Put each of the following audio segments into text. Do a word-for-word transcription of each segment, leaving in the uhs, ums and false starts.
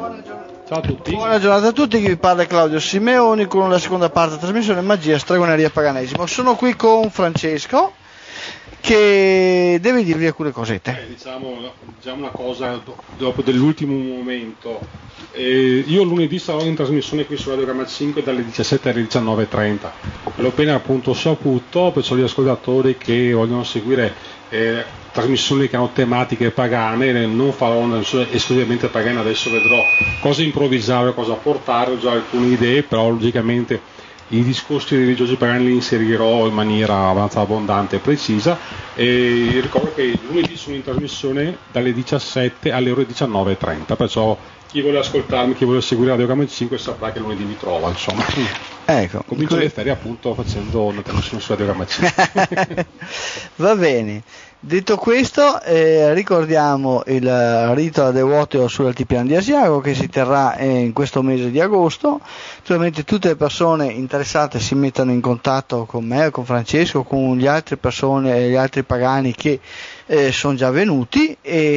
Ciao a tutti. Buona giornata a tutti, chi vi parla è Claudio Simeoni con la seconda parte della trasmissione Magia, Stregoneria e Paganesimo. Sono qui con Francesco che deve dirvi alcune cosette. Eh, diciamo, diciamo una cosa dopo dell'ultimo momento. Eh, io lunedì sarò in trasmissione qui su Radio Gamma cinque dalle diciassette alle diciannove e trenta. L'ho appena appunto saputo, perciò gli ascoltatori che vogliono seguire eh, trasmissioni che hanno tematiche pagane, non farò una esclusivamente pagana, adesso vedrò cosa improvvisare, cosa portare, ho già alcune idee, però logicamente i discorsi religiosi pagani li inserirò in maniera abbastanza abbondante e precisa. E ricordo che lunedì sono in trasmissione dalle diciassette alle ore diciannove e trenta, perciò chi vuole ascoltarmi, chi vuole seguire Radio Gamma cinque saprà che lunedì mi trova, insomma. Ecco, comincio que... le ferie appunto facendo una trasmissione su Radio Gamma cinque. Va bene. Detto questo, eh, ricordiamo il rito a Devoto sull'Altipiano di Asiago che si terrà eh, in questo mese di agosto. Naturalmente tutte le persone interessate si mettano in contatto con me, con Francesco, con le altre persone, gli altri pagani che eh, sono già venuti,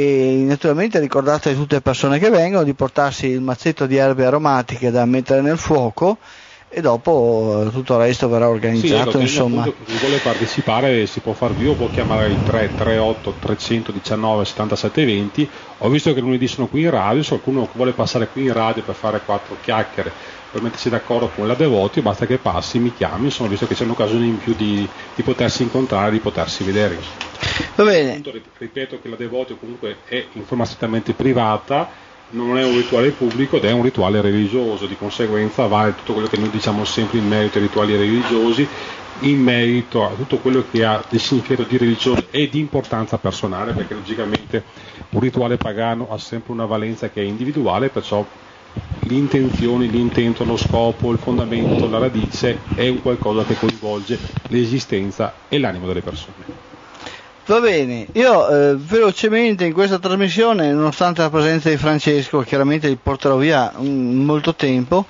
e naturalmente ricordate a tutte le persone che vengono di portarsi il mazzetto di erbe aromatiche da mettere nel fuoco, e dopo tutto il resto verrà organizzato. Sì, insomma, appunto, chi vuole partecipare si può far vivo, può chiamare il tre tre otto tre uno nove settantasette venti. Ho visto che lunedì sono qui in radio, se qualcuno vuole passare qui in radio per fare quattro chiacchiere, per mettersi d'accordo con la Devoti, basta che passi, mi chiami, insomma, visto che c'è un'occasione in più di, di potersi incontrare, di potersi vedere. Va bene. Appunto, ripeto che la Devoti comunque è in forma strettamente privata, non è un rituale pubblico ed è un rituale religioso, di conseguenza vale tutto quello che noi diciamo sempre in merito ai rituali religiosi, in merito a tutto quello che ha del significato di religione e di importanza personale, perché logicamente un rituale pagano ha sempre una valenza che è individuale, perciò l'intenzione, l'intento, lo scopo, il fondamento, la radice è un qualcosa che coinvolge l'esistenza e l'animo delle persone. Va bene, io eh, velocemente in questa trasmissione, nonostante la presenza di Francesco, chiaramente li porterò via um, molto tempo,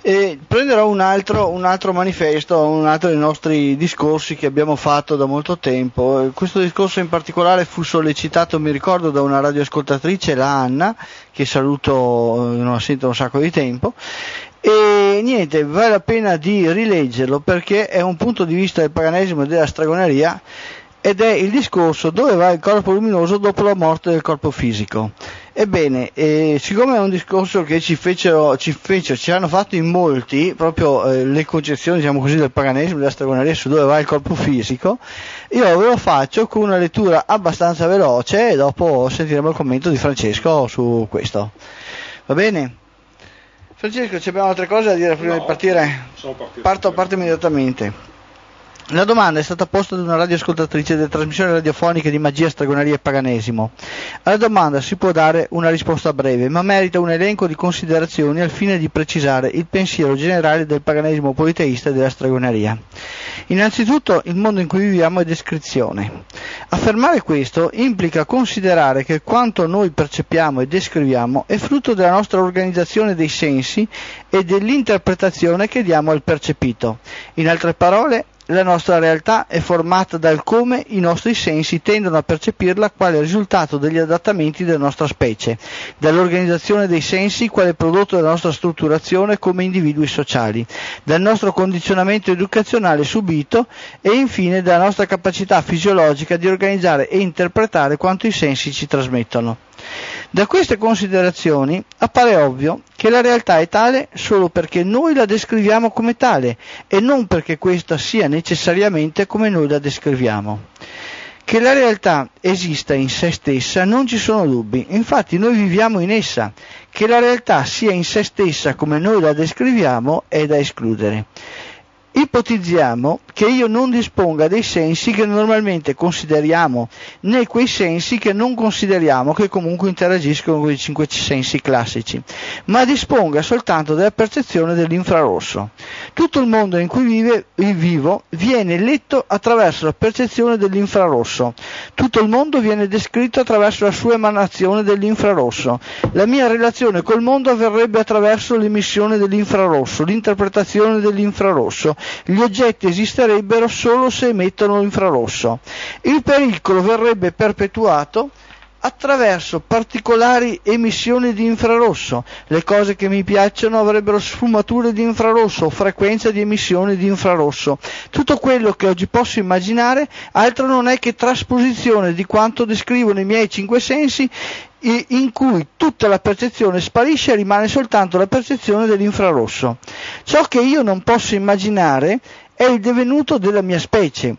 e prenderò un altro, un altro manifesto, un altro dei nostri discorsi che abbiamo fatto da molto tempo. E questo discorso in particolare fu sollecitato, mi ricordo, da una radioascoltatrice, la Anna, che saluto, non la sento un sacco di tempo. E niente, vale la pena di rileggerlo perché è un punto di vista del paganesimo e della stregoneria, ed è il discorso: dove va il corpo luminoso dopo la morte del corpo fisico. Ebbene, eh, siccome è un discorso che ci fecero, ci fecero, ci hanno fatto in molti, proprio eh, le concezioni, diciamo così, del paganesimo e della stregoneria su dove va il corpo fisico, io ve lo faccio con una lettura abbastanza veloce e dopo sentiremo il commento di Francesco su questo. Va bene? Francesco, ci abbiamo altre cose da dire prima no, di partire? Parto, parto immediatamente. La domanda è stata posta da una radioascoltatrice delle trasmissioni radiofoniche di Magia, Stregoneria e Paganesimo. Alla domanda si può dare una risposta breve, ma merita un elenco di considerazioni al fine di precisare il pensiero generale del paganesimo politeista e della stregoneria. Innanzitutto, il mondo in cui viviamo è descrizione. Affermare questo implica considerare che quanto noi percepiamo e descriviamo è frutto della nostra organizzazione dei sensi e dell'interpretazione che diamo al percepito. In altre parole, la nostra realtà è formata dal come i nostri sensi tendono a percepirla quale risultato degli adattamenti della nostra specie, dall'organizzazione dei sensi quale prodotto della nostra strutturazione come individui sociali, dal nostro condizionamento educazionale subito e infine dalla nostra capacità fisiologica di organizzare e interpretare quanto i sensi ci trasmettono. Da queste considerazioni appare ovvio che la realtà è tale solo perché noi la descriviamo come tale e non perché questa sia necessariamente come noi la descriviamo. Che la realtà esista in sé stessa non ci sono dubbi, infatti noi viviamo in essa. Che la realtà sia in sé stessa come noi la descriviamo è da escludere. Ipotizziamo che io non disponga dei sensi che normalmente consideriamo, né quei sensi che non consideriamo, che comunque interagiscono con i cinque sensi classici, ma disponga soltanto della percezione dell'infrarosso. Tutto il mondo in cui vive, vivo viene letto attraverso la percezione dell'infrarosso. Tutto il mondo viene descritto attraverso la sua emanazione dell'infrarosso. La mia relazione col mondo avverrebbe attraverso l'emissione dell'infrarosso, l'interpretazione dell'infrarosso. Gli oggetti esisterebbero solo se emettono l'infrarosso. Il pericolo verrebbe perpetuato attraverso particolari emissioni di infrarosso. Le cose che mi piacciono avrebbero sfumature di infrarosso o frequenza di emissioni di infrarosso. Tutto quello che oggi posso immaginare altro non è che trasposizione di quanto descrivono i miei cinque sensi, in cui tutta la percezione sparisce e rimane soltanto la percezione dell'infrarosso. Ciò che io non posso immaginare è il divenuto della mia specie.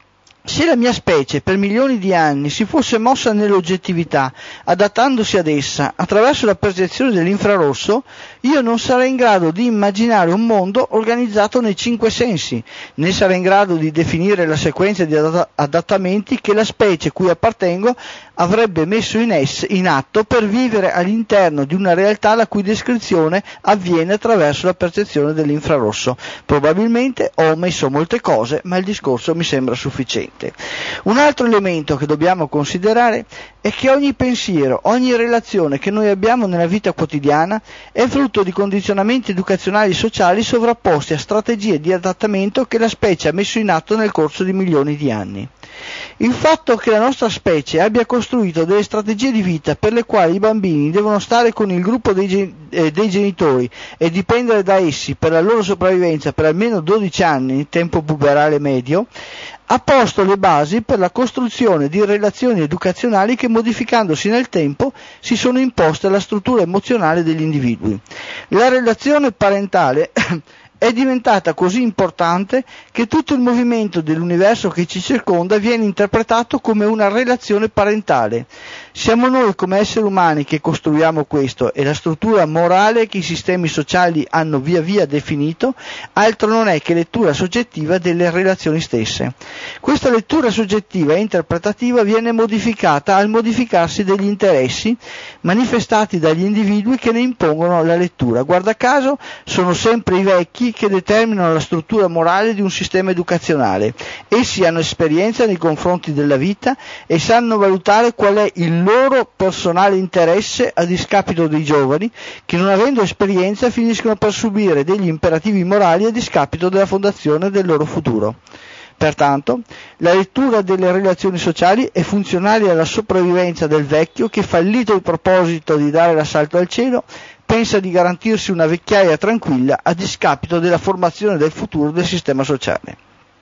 Se la mia specie per milioni di anni si fosse mossa nell'oggettività, adattandosi ad essa attraverso la percezione dell'infrarosso, io non sarei in grado di immaginare un mondo organizzato nei cinque sensi, né sarei in grado di definire la sequenza di adattamenti che la specie cui appartengo avrebbe messo in, es- in atto per vivere all'interno di una realtà la cui descrizione avviene attraverso la percezione dell'infrarosso. Probabilmente ho omesso molte cose, ma il discorso mi sembra sufficiente. Un altro elemento che dobbiamo considerare è che ogni pensiero, ogni relazione che noi abbiamo nella vita quotidiana è frutto di condizionamenti educazionali e sociali sovrapposti a strategie di adattamento che la specie ha messo in atto nel corso di milioni di anni. Il fatto che la nostra specie abbia costruito delle strategie di vita per le quali i bambini devono stare con il gruppo dei, gen- eh, dei genitori e dipendere da essi per la loro sopravvivenza per almeno dodici anni, tempo puberale medio, ha posto le basi per la costruzione di relazioni educazionali che, modificandosi nel tempo, si sono imposte alla struttura emozionale degli individui. La relazione parentale è diventata così importante che tutto il movimento dell'universo che ci circonda viene interpretato come una relazione parentale. Siamo noi come esseri umani che costruiamo questo, e la struttura morale che i sistemi sociali hanno via via definito altro non è che lettura soggettiva delle relazioni stesse. Questa lettura soggettiva e interpretativa viene modificata al modificarsi degli interessi manifestati dagli individui che ne impongono la lettura. Guarda caso sono sempre i vecchi che determinano la struttura morale di un sistema educazionale. Essi hanno esperienza nei confronti della vita e sanno valutare qual è il loro personale interesse a discapito dei giovani che, non avendo esperienza, finiscono per subire degli imperativi morali a discapito della fondazione del loro futuro. Pertanto, la lettura delle relazioni sociali è funzionale alla sopravvivenza del vecchio che, fallito il proposito di dare l'assalto al cielo, pensa di garantirsi una vecchiaia tranquilla a discapito della formazione del futuro del sistema sociale.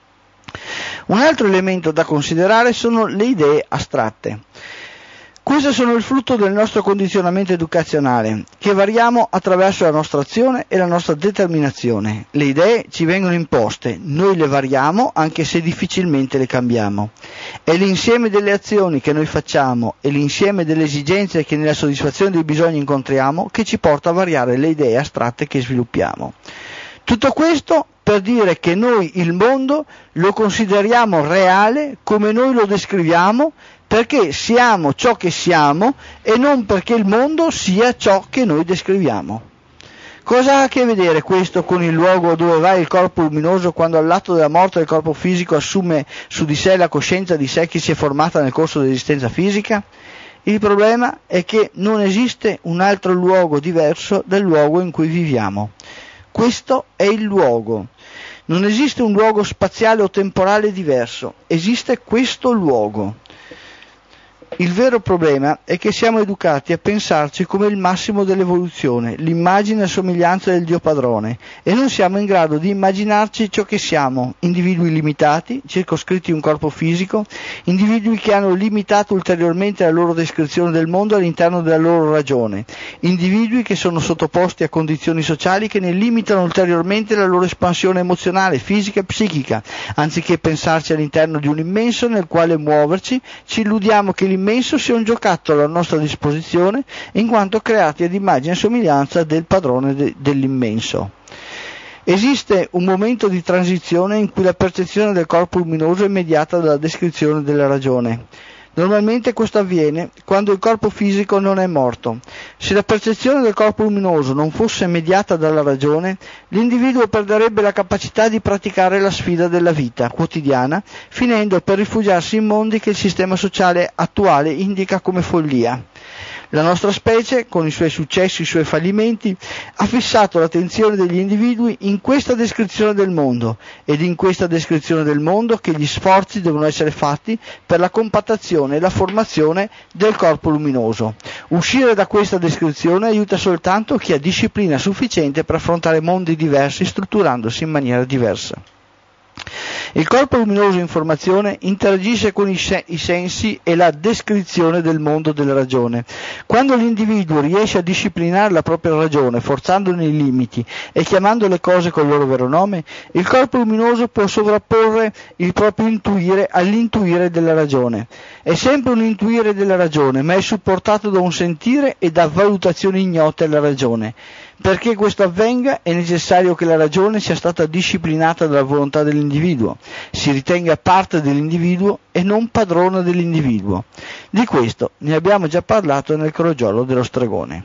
Un altro elemento da considerare sono le idee astratte. Queste sono il frutto del nostro condizionamento educazionale, che variamo attraverso la nostra azione e la nostra determinazione. Le idee ci vengono imposte, noi le variamo anche se difficilmente le cambiamo. È l'insieme delle azioni che noi facciamo e l'insieme delle esigenze che nella soddisfazione dei bisogni incontriamo che ci porta a variare le idee astratte che sviluppiamo. Tutto questo per dire che noi il mondo lo consideriamo reale come noi lo descriviamo, perché siamo ciò che siamo e non perché il mondo sia ciò che noi descriviamo. Cosa ha a che vedere questo con il luogo dove va il corpo luminoso quando all'atto della morte del corpo fisico assume su di sé la coscienza di sé che si è formata nel corso dell'esistenza fisica? Il problema è che non esiste un altro luogo diverso dal luogo in cui viviamo. Questo è il luogo. Non esiste un luogo spaziale o temporale diverso, esiste questo luogo. Il vero problema è che siamo educati a pensarci come il massimo dell'evoluzione, l'immagine e somiglianza del Dio padrone, e non siamo in grado di immaginarci ciò che siamo, individui limitati, circoscritti in un corpo fisico, individui che hanno limitato ulteriormente la loro descrizione del mondo all'interno della loro ragione, individui che sono sottoposti a condizioni sociali che ne limitano ulteriormente la loro espansione emozionale, fisica e psichica. Anziché pensarci all'interno di un immenso nel quale muoverci, ci illudiamo che l'immenso sia un giocattolo a nostra disposizione, in quanto creati ad immagine e somiglianza del padrone de- dell'immenso. Esiste un momento di transizione in cui la percezione del corpo luminoso è mediata dalla descrizione della ragione. Normalmente questo avviene quando il corpo fisico non è morto. Se la percezione del corpo luminoso non fosse mediata dalla ragione, l'individuo perderebbe la capacità di praticare la sfida della vita quotidiana, finendo per rifugiarsi in mondi che il sistema sociale attuale indica come follia. La nostra specie, con i suoi successi, i suoi fallimenti, ha fissato l'attenzione degli individui in questa descrizione del mondo, ed in questa descrizione del mondo che gli sforzi devono essere fatti per la compattazione e la formazione del corpo luminoso. Uscire da questa descrizione aiuta soltanto chi ha disciplina sufficiente per affrontare mondi diversi strutturandosi in maniera diversa. Il corpo luminoso in formazione interagisce con i, se- i sensi e la descrizione del mondo della ragione. Quando l'individuo riesce a disciplinare la propria ragione, forzandone i limiti e chiamando le cose col loro vero nome, il corpo luminoso può sovrapporre il proprio intuire all'intuire della ragione. È sempre un intuire della ragione, ma è supportato da un sentire e da valutazioni ignote alla ragione. Perché questo avvenga è necessario che la ragione sia stata disciplinata dalla volontà dell'individuo, si ritenga parte dell'individuo e non padrona dell'individuo. Di questo ne abbiamo già parlato nel crogiolo dello stregone.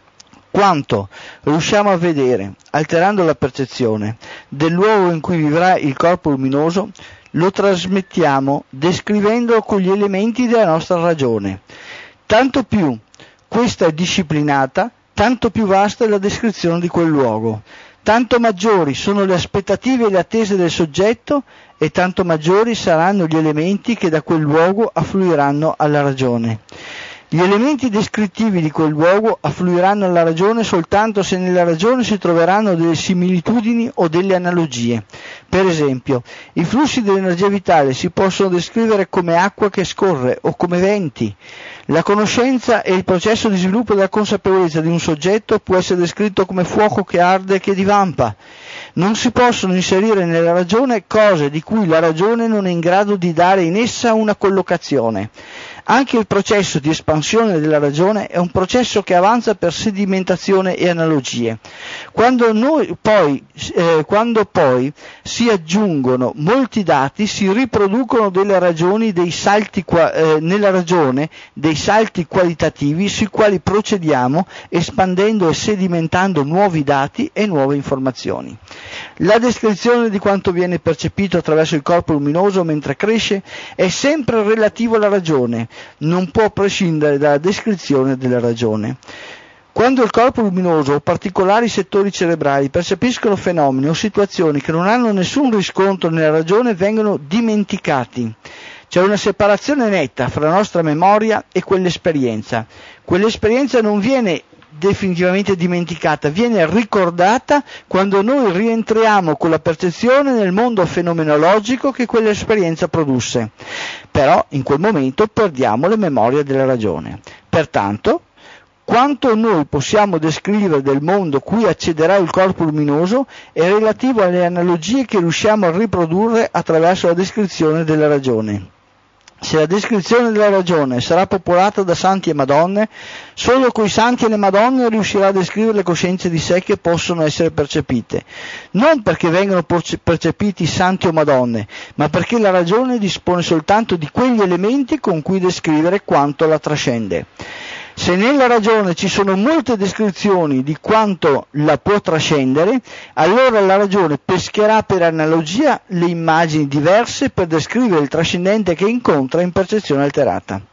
Quanto riusciamo a vedere, alterando la percezione, del luogo in cui vivrà il corpo luminoso, lo trasmettiamo descrivendolo con gli elementi della nostra ragione. Tanto più questa è disciplinata, tanto più vasta è la descrizione di quel luogo, tanto maggiori sono le aspettative e le attese del soggetto e tanto maggiori saranno gli elementi che da quel luogo affluiranno alla ragione. Gli elementi descrittivi di quel luogo affluiranno alla ragione soltanto se nella ragione si troveranno delle similitudini o delle analogie. Per esempio, i flussi dell'energia vitale si possono descrivere come acqua che scorre o come venti. La conoscenza e il processo di sviluppo della consapevolezza di un soggetto può essere descritto come fuoco che arde e che divampa. Non si possono inserire nella ragione cose di cui la ragione non è in grado di dare in essa una collocazione. Anche il processo di espansione della ragione è un processo che avanza per sedimentazione e analogie. Quando, noi poi, eh, quando poi si aggiungono molti dati, si riproducono delle ragioni dei salti qua, eh, nella ragione dei salti qualitativi sui quali procediamo espandendo e sedimentando nuovi dati e nuove informazioni. La descrizione di quanto viene percepito attraverso il corpo luminoso mentre cresce è sempre relativo alla ragione, non può prescindere dalla descrizione della ragione. Quando il corpo luminoso o particolari settori cerebrali percepiscono fenomeni o situazioni che non hanno nessun riscontro nella ragione, vengono dimenticati. C'è una separazione netta fra la nostra memoria e quell'esperienza. Quell'esperienza non viene definitivamente dimenticata, viene ricordata quando noi rientriamo con la percezione nel mondo fenomenologico che quell'esperienza produsse. Però in quel momento perdiamo le memorie della ragione. Pertanto, quanto noi possiamo descrivere del mondo cui accederà il corpo luminoso è relativo alle analogie che riusciamo a riprodurre attraverso la descrizione della ragione. Se la descrizione della ragione sarà popolata da santi e madonne, solo coi santi e le madonne riuscirà a descrivere le coscienze di sé che possono essere percepite, non perché vengano percepiti santi o madonne, ma perché la ragione dispone soltanto di quegli elementi con cui descrivere quanto la trascende. Se nella ragione ci sono molte descrizioni di quanto la può trascendere, allora la ragione pescherà per analogia le immagini diverse per descrivere il trascendente che incontra in percezione alterata.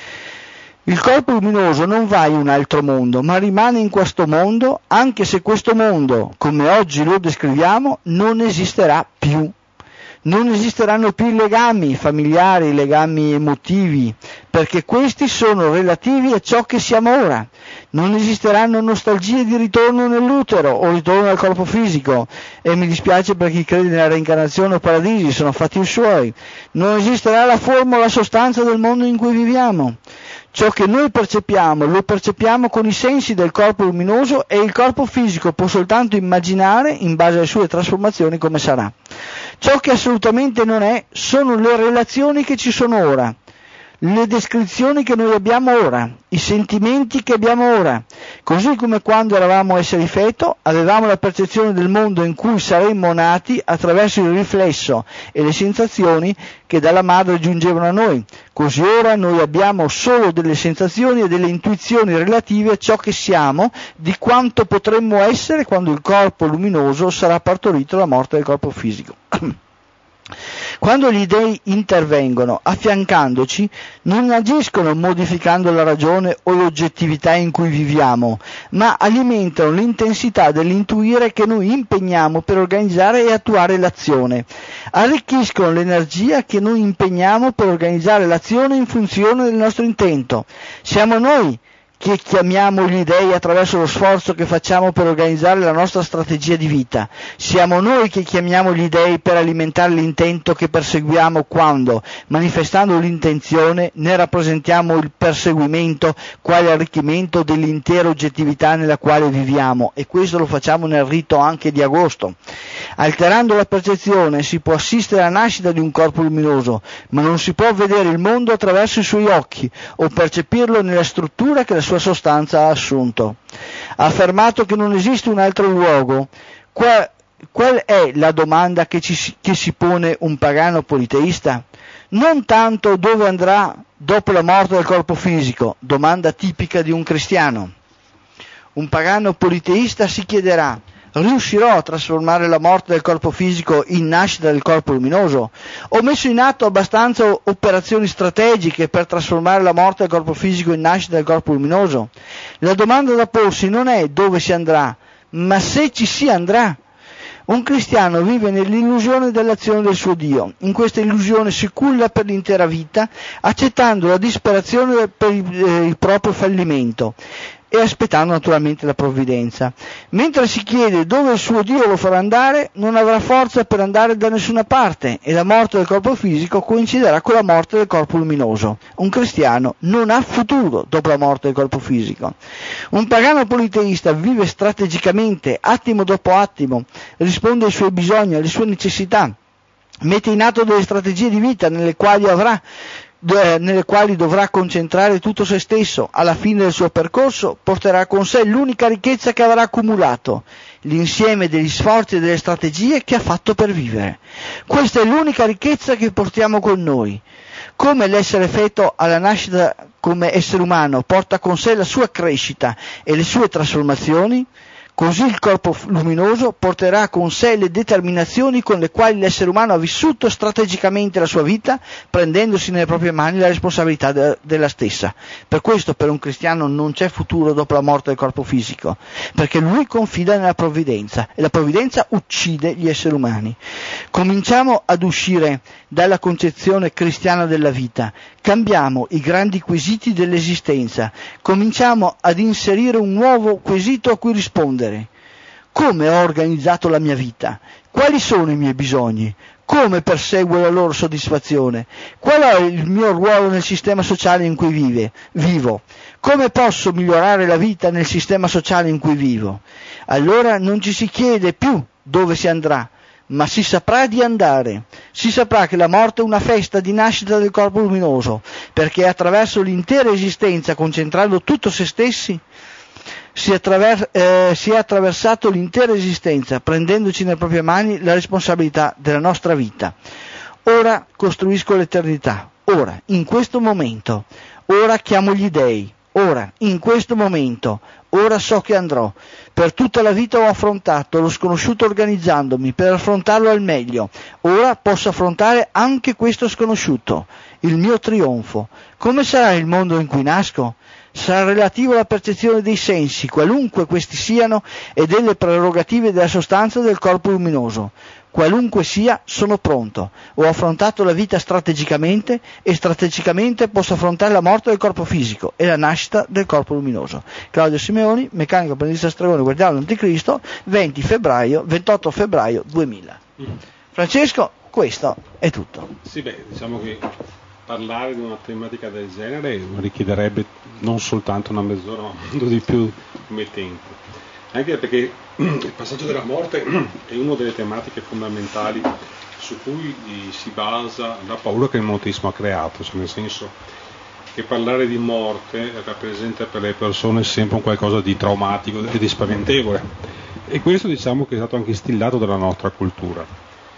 Il corpo luminoso non va in un altro mondo, ma rimane in questo mondo, anche se questo mondo, come oggi lo descriviamo, non esisterà più. Non esisteranno più i legami familiari, i legami emotivi, perché questi sono relativi a ciò che siamo ora. Non esisteranno nostalgie di ritorno nell'utero o ritorno al corpo fisico, e mi dispiace per chi crede nella reincarnazione o paradisi, sono fatti suoi. Non esisterà la forma o la sostanza del mondo in cui viviamo. Ciò che noi percepiamo, lo percepiamo con i sensi del corpo luminoso e il corpo fisico può soltanto immaginare, in base alle sue trasformazioni, come sarà. Ciò che assolutamente non è, sono le relazioni che ci sono ora, le descrizioni che noi abbiamo ora, i sentimenti che abbiamo ora. Così come quando eravamo esseri feto, avevamo la percezione del mondo in cui saremmo nati attraverso il riflesso e le sensazioni che dalla madre giungevano a noi. Così ora noi abbiamo solo delle sensazioni e delle intuizioni relative a ciò che siamo, di quanto potremmo essere quando il corpo luminoso sarà partorito alla morte del corpo fisico. Quando gli dei intervengono affiancandoci, non agiscono modificando la ragione o l'oggettività in cui viviamo, ma alimentano l'intensità dell'intuire che noi impegniamo per organizzare e attuare l'azione. Arricchiscono l'energia che noi impegniamo per organizzare l'azione in funzione del nostro intento. Siamo noi che chiamiamo gli dei attraverso lo sforzo che facciamo per organizzare la nostra strategia di vita. Siamo noi che chiamiamo gli dei per alimentare l'intento che perseguiamo quando, manifestando l'intenzione, ne rappresentiamo il perseguimento quale arricchimento dell'intera oggettività nella quale viviamo, e questo lo facciamo nel rito anche di agosto. Alterando la percezione si può assistere alla nascita di un corpo luminoso, ma non si può vedere il mondo attraverso i suoi occhi o percepirlo nella struttura che la sua sostanza ha assunto. Ha affermato che non esiste un altro luogo. Qual, qual è la domanda che, ci, che si pone un pagano politeista? Non tanto dove andrà dopo la morte del corpo fisico, domanda tipica di un cristiano. Un pagano politeista si chiederà: riuscirò a trasformare la morte del corpo fisico in nascita del corpo luminoso? Ho messo in atto abbastanza operazioni strategiche per trasformare la morte del corpo fisico in nascita del corpo luminoso? La domanda da porsi non è dove si andrà, ma se ci si andrà. Un cristiano vive nell'illusione dell'azione del suo Dio. In questa illusione si culla per l'intera vita, accettando la disperazione per il proprio fallimento e aspettando naturalmente la provvidenza. Mentre si chiede dove il suo Dio lo farà andare, non avrà forza per andare da nessuna parte, e la morte del corpo fisico coinciderà con la morte del corpo luminoso. Un cristiano non ha futuro dopo la morte del corpo fisico. Un pagano politeista vive strategicamente, attimo dopo attimo, risponde ai suoi bisogni, alle sue necessità, mette in atto delle strategie di vita nelle quali avrà nelle quali dovrà concentrare tutto se stesso. Alla fine del suo percorso porterà con sé l'unica ricchezza che avrà accumulato, l'insieme degli sforzi e delle strategie che ha fatto per vivere. Questa è l'unica ricchezza che portiamo con noi. Come l'essere feto alla nascita come essere umano porta con sé la sua crescita e le sue trasformazioni, così il corpo luminoso porterà con sé le determinazioni con le quali l'essere umano ha vissuto strategicamente la sua vita, prendendosi nelle proprie mani la responsabilità de- della stessa. Per questo per un cristiano non c'è futuro dopo la morte del corpo fisico, perché lui confida nella provvidenza, e la provvidenza uccide gli esseri umani. Cominciamo ad uscire dalla concezione cristiana della vita, cambiamo i grandi quesiti dell'esistenza, cominciamo ad inserire un nuovo quesito a cui rispondere. Come ho organizzato la mia vita? Quali sono i miei bisogni? Come perseguo la loro soddisfazione? Qual è il mio ruolo nel sistema sociale in cui vive, vivo? Come posso migliorare la vita nel sistema sociale in cui vivo? Allora non ci si chiede più dove si andrà, ma si saprà di andare. Si saprà che la morte è una festa di nascita del corpo luminoso, perché attraverso l'intera esistenza, concentrando tutto se stessi, si, attraver- eh, si è attraversato l'intera esistenza, prendendoci nelle proprie mani la responsabilità della nostra vita. Ora costruisco l'eternità, ora, in questo momento, ora chiamo gli dei, ora, in questo momento, ora so che andrò. Per tutta la vita ho affrontato lo sconosciuto organizzandomi per affrontarlo al meglio. Ora posso affrontare anche questo sconosciuto, il mio trionfo. Come sarà il mondo in cui nasco? Sarà relativo alla percezione dei sensi, qualunque questi siano, e delle prerogative della sostanza del corpo luminoso. Qualunque sia, sono pronto. Ho affrontato la vita strategicamente, e strategicamente posso affrontare la morte del corpo fisico e la nascita del corpo luminoso. Claudio Simeoni, meccanico apprendista stregone, guardiano l'anticristo, venti febbraio, ventotto febbraio duemila. Mm. Francesco, questo è tutto. Sì, beh, diciamo che parlare di una tematica del genere richiederebbe non soltanto una mezz'ora, ma molto di più come tempo. Anche perché il passaggio della morte è una delle tematiche fondamentali su cui si basa la paura che il monoteismo ha creato, cioè nel senso che parlare di morte rappresenta per le persone sempre un qualcosa di traumatico e di spaventevole, e questo diciamo che è stato anche instillato dalla nostra cultura.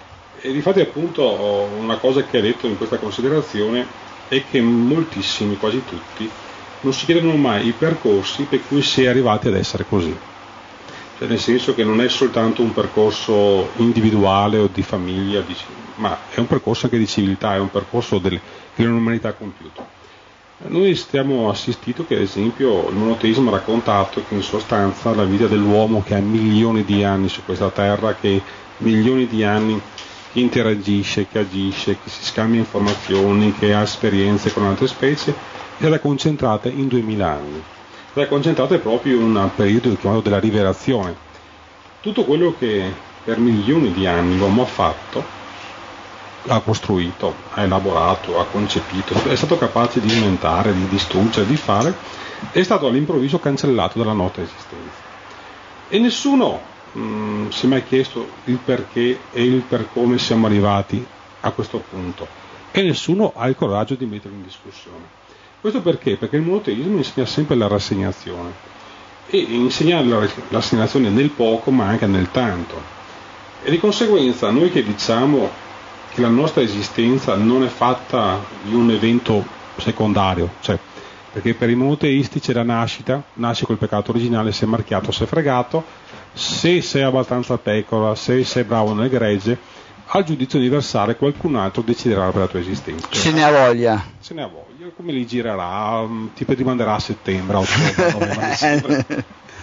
E difatti appunto una cosa che ha detto in questa considerazione è che moltissimi, quasi tutti, non si chiedono mai i percorsi per cui si è arrivati ad essere così. cioè nel senso che non è soltanto un percorso individuale o di famiglia, di, ma è un percorso anche di civiltà, è un percorso del, che l'umanità ha compiuto. Noi stiamo assistito che ad esempio il monoteismo ha raccontato che in sostanza la vita dell'uomo che ha milioni di anni su questa terra, che milioni di anni che interagisce, che agisce, che si scambia informazioni, che ha esperienze con altre specie, è stata concentrata in duemila anni. È stata concentrata proprio in un periodo chiamato della rivelazione. Tutto quello che per milioni di anni l'uomo ha fatto, ha costruito, ha elaborato, ha concepito, è stato capace di inventare, di distruggere, di fare, è stato all'improvviso cancellato dalla nostra esistenza. E nessuno mh, si è mai chiesto il perché e il per come siamo arrivati a questo punto. E nessuno ha il coraggio di metterlo in discussione. Questo perché? Perché il monoteismo insegna sempre la rassegnazione. E insegna la rassegnazione nel poco ma anche nel tanto. E di conseguenza noi che diciamo che la nostra esistenza non è fatta di un evento secondario, cioè, perché per i monoteisti c'è la nascita, nasci col peccato originale, sei marchiato, sei fregato, se sei abbastanza pecora, se sei bravo nel gregge, al giudizio universale qualcun altro deciderà per la tua esistenza. Se ne ha voglia. Se ne ha voglia, come li girerà, ti rimanderà a settembre, a ottobre, novembre, dicembre.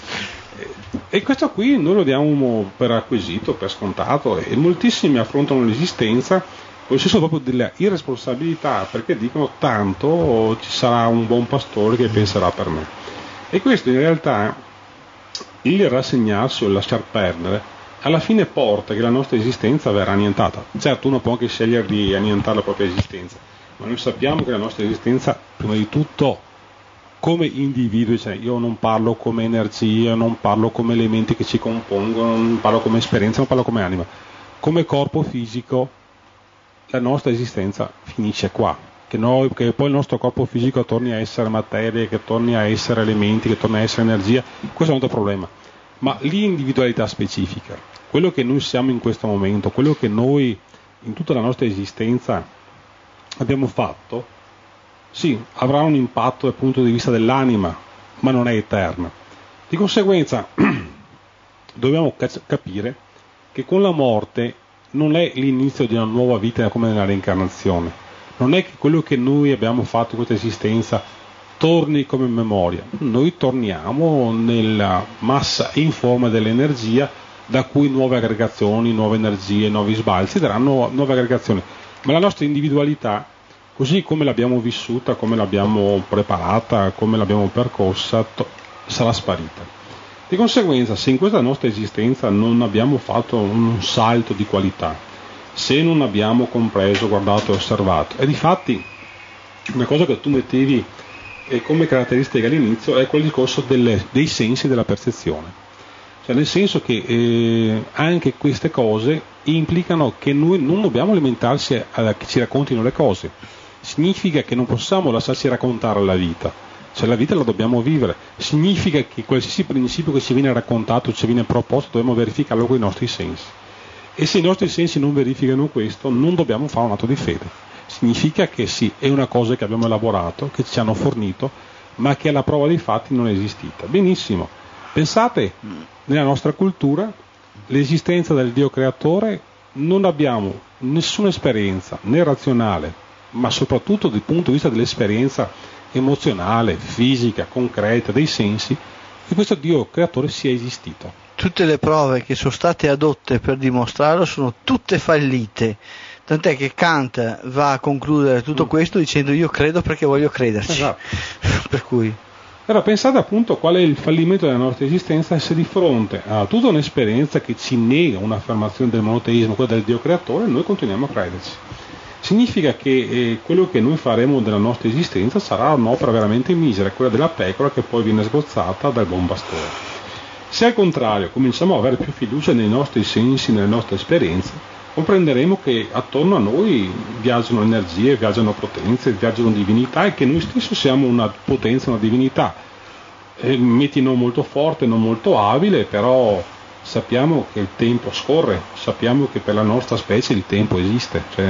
E questo qui noi lo diamo per acquisito, per scontato, e moltissimi affrontano l'esistenza con il senso proprio della irresponsabilità, perché dicono tanto ci sarà un buon pastore che penserà per me. E questo in realtà, il rassegnarsi o il lasciar perdere, alla fine porta che la nostra esistenza verrà annientata. Certo, uno può anche scegliere di annientare la propria esistenza, ma noi sappiamo che la nostra esistenza, prima di tutto, come individui, cioè io non parlo come energia, non parlo come elementi che ci compongono, non parlo come esperienza, non parlo come anima. Come corpo fisico la nostra esistenza finisce qua, che, noi, che poi il nostro corpo fisico torni a essere materia, che torni a essere elementi, che torni a essere energia, questo è un altro problema. Ma l'individualità specifica, quello che noi siamo in questo momento, quello che noi in tutta la nostra esistenza abbiamo fatto, sì, avrà un impatto dal punto di vista dell'anima, ma non è eterna. Di conseguenza dobbiamo capire che con la morte non è l'inizio di una nuova vita come nella reincarnazione. Non è che quello che noi abbiamo fatto in questa esistenza torni come memoria. Noi torniamo nella massa informe dell'energia da cui nuove aggregazioni, nuove energie, nuovi sbalzi daranno nuove aggregazioni. Ma la nostra individualità, così come l'abbiamo vissuta, come l'abbiamo preparata, come l'abbiamo percorsa, to- sarà sparita. Di conseguenza, se in questa nostra esistenza non abbiamo fatto un salto di qualità, se non abbiamo compreso, guardato e osservato, e difatti una cosa che tu mettevi eh, come caratteristica all'inizio è quel discorso delle, dei sensi della percezione. Cioè nel senso che eh, anche queste cose implicano che noi non dobbiamo alimentarsi a, a che ci raccontino le cose. Significa che non possiamo lasciarci raccontare la vita, cioè la vita la dobbiamo vivere. Significa che qualsiasi principio che ci viene raccontato, ci viene proposto, dobbiamo verificarlo con i nostri sensi. E se i nostri sensi non verificano questo, non dobbiamo fare un atto di fede. Significa che sì, è una cosa che abbiamo elaborato, che ci hanno fornito, ma che alla prova dei fatti non è esistita. Benissimo. Pensate, nella nostra cultura, l'esistenza del Dio creatore, non abbiamo nessuna esperienza, né razionale, ma soprattutto dal punto di vista dell'esperienza emozionale, fisica, concreta, dei sensi, che questo Dio creatore sia esistito. Tutte le prove che sono state adotte per dimostrarlo sono tutte fallite, tant'è che Kant va a concludere tutto mm. questo dicendo io credo perché voglio crederci. Esatto. Per cui allora pensate appunto qual è il fallimento della nostra esistenza, se di fronte a tutta un'esperienza che ci nega un'affermazione del monoteismo, quella del Dio creatore, noi continuiamo a crederci. Significa che eh, quello che noi faremo della nostra esistenza sarà un'opera veramente misera, quella della pecora che poi viene sgozzata dal buon pastore. Se al contrario cominciamo a avere più fiducia nei nostri sensi, nelle nostre esperienze, comprenderemo che attorno a noi viaggiano energie, viaggiano potenze, viaggiano divinità e che noi stessi siamo una potenza, una divinità. Eh, metti non molto forte, non molto abile, però sappiamo che il tempo scorre, sappiamo che per la nostra specie il tempo esiste, cioè,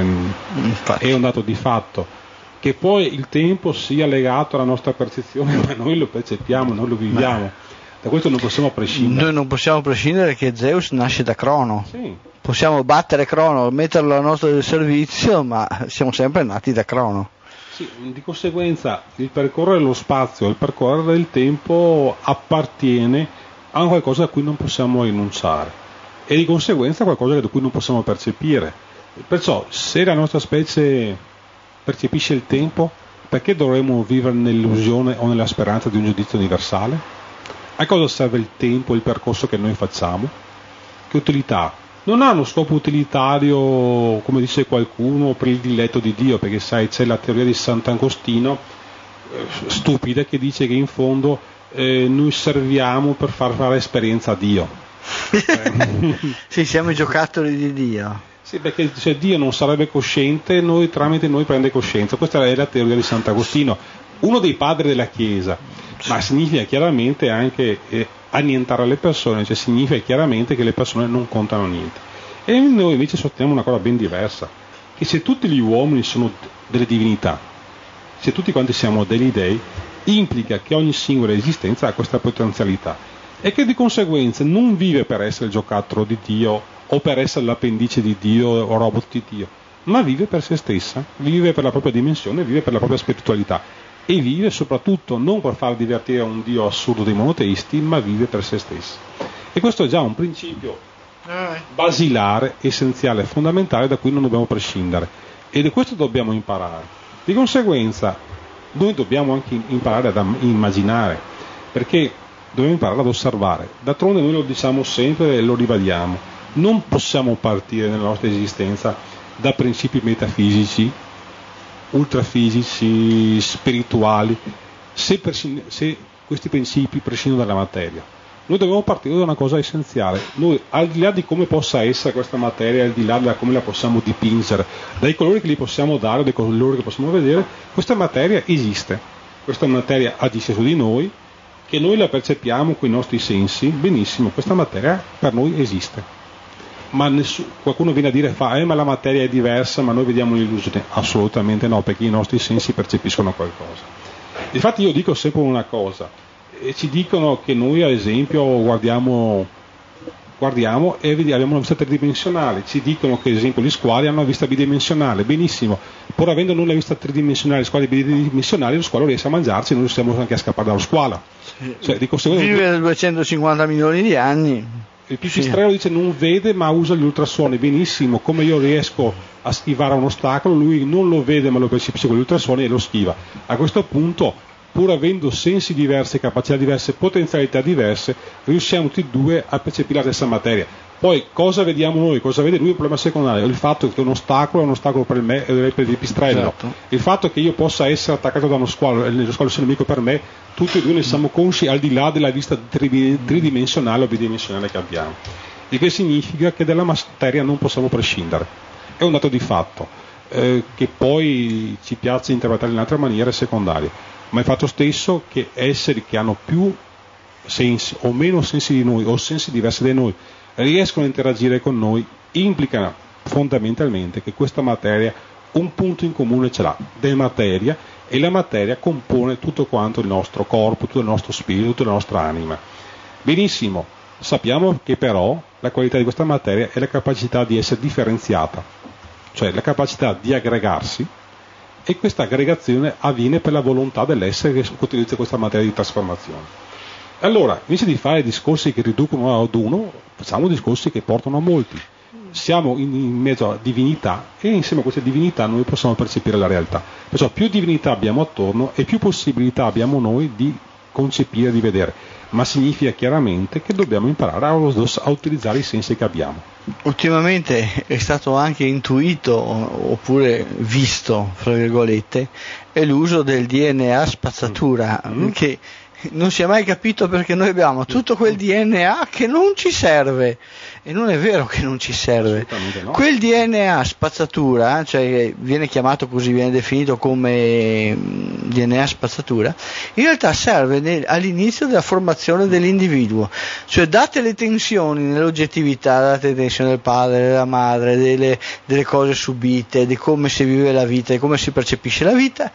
è un dato di fatto. Che poi il tempo sia legato alla nostra percezione, ma noi lo percepiamo, noi lo viviamo. Da questo non possiamo prescindere. Noi non possiamo prescindere che Zeus nasce da Crono. Sì. Possiamo battere Crono, metterlo al nostro servizio, ma siamo sempre nati da Crono. Sì, di conseguenza il percorrere lo spazio, il percorrere il tempo appartiene a qualcosa a cui non possiamo rinunciare e di conseguenza a qualcosa da cui non possiamo percepire. Perciò se la nostra specie percepisce il tempo, perché dovremmo vivere nell'illusione o nella speranza di un giudizio universale? A cosa serve il tempo, il percorso che noi facciamo? Che utilità? Non ha uno scopo utilitario, come dice qualcuno, per il diletto di Dio, perché sai, c'è la teoria di Sant'Agostino, eh, stupida, che dice che in fondo eh, noi serviamo per far fare esperienza a Dio. Sì, siamo i giocattoli di Dio. Sì, perché se Dio non sarebbe cosciente, noi tramite noi prende coscienza. Questa è la teoria di Sant'Agostino, uno dei padri della Chiesa, ma significa chiaramente anche eh, annientare le persone, cioè significa chiaramente che le persone non contano niente. E noi invece sosteniamo una cosa ben diversa, che se tutti gli uomini sono delle divinità, se tutti quanti siamo degli dei, implica che ogni singola esistenza ha questa potenzialità e che di conseguenza non vive per essere il giocattolo di Dio o per essere l'appendice di Dio o robot di Dio, ma vive per se stessa, vive per la propria dimensione, vive per la propria spiritualità e vive soprattutto non per far divertire un Dio assurdo dei monoteisti, ma vive per se stessa. E questo è già un principio basilare, essenziale, fondamentale da cui non dobbiamo prescindere e di questo dobbiamo imparare. Di conseguenza noi dobbiamo anche imparare ad immaginare, perché dobbiamo imparare ad osservare. D'altronde noi lo diciamo sempre e lo ribadiamo, non possiamo partire nella nostra esistenza da principi metafisici, ultrafisici, spirituali, se, prescind- se questi principi prescindono dalla materia. Noi dobbiamo partire da una cosa essenziale. Noi, al di là di come possa essere questa materia, al di là di come la possiamo dipingere, dai colori che gli possiamo dare, dai colori che possiamo vedere, questa materia esiste. Questa materia agisce su di noi, che noi la percepiamo con i nostri sensi, benissimo, questa materia per noi esiste. Ma nessuno, qualcuno viene a dire fa, eh, ma la materia è diversa, ma noi vediamo l'illusione. Assolutamente no, perché i nostri sensi percepiscono qualcosa. Infatti io dico sempre una cosa, e ci dicono che noi ad esempio guardiamo, guardiamo e vediamo, abbiamo una vista tridimensionale, ci dicono che ad esempio gli squali hanno una vista bidimensionale, benissimo, pur avendo noi la vista tridimensionale, gli squali bidimensionali, lo squalo riesce a mangiarci, noi riusciamo anche a scappare dallo squalo. Sì. Cioè, di conseguenza, vive da duecentocinquanta milioni di anni. Il pipistrello dice non vede ma usa gli ultrasuoni, benissimo, come io riesco a schivare un ostacolo, lui non lo vede ma lo percepisce con gli ultrasuoni e lo schiva. A questo punto, pur avendo sensi diversi, capacità diverse, potenzialità diverse, riusciamo tutti e due a percepire la stessa materia. Poi cosa vediamo noi, cosa vede lui è un problema secondario, il fatto che un ostacolo è un ostacolo per me e per il pipistrello, certo. Il fatto che io possa essere attaccato da uno squalo e lo squalo sia nemico per me, tutti e due ne siamo consci al di là della vista tridimensionale o bidimensionale che abbiamo. Il che significa che dalla materia non possiamo prescindere, è un dato di fatto, eh, che poi ci piace interpretare in altre maniere secondarie, ma il fatto stesso che esseri che hanno più sensi o meno sensi di noi o sensi diversi da noi riescono a interagire con noi implica fondamentalmente che questa materia un punto in comune ce l'ha, della materia, e la materia compone tutto quanto il nostro corpo, tutto il nostro spirito, tutta la nostra anima. Benissimo, sappiamo che però la qualità di questa materia è la capacità di essere differenziata, cioè la capacità di aggregarsi, e questa aggregazione avviene per la volontà dell'essere che utilizza questa materia di trasformazione. Allora, invece di fare discorsi che riducono ad uno, facciamo discorsi che portano a molti. Siamo in, in mezzo a divinità e insieme a queste divinità noi possiamo percepire la realtà. Perciò più divinità abbiamo attorno e più possibilità abbiamo noi di concepire, di vedere. Ma significa chiaramente che dobbiamo imparare a, a utilizzare i sensi che abbiamo. Ultimamente è stato anche intuito oppure visto, fra virgolette, è l'uso del D N A spazzatura, mm. che non si è mai capito perché noi abbiamo tutto quel D N A che non ci serve, e non è vero che non ci serve. No. Quel D N A spazzatura, cioè viene chiamato così, viene definito come D N A spazzatura, in realtà serve nel, all'inizio della formazione dell'individuo, cioè date le tensioni nell'oggettività, date le tensioni del padre, della madre, delle, delle cose subite, di come si vive la vita, di come si percepisce la vita.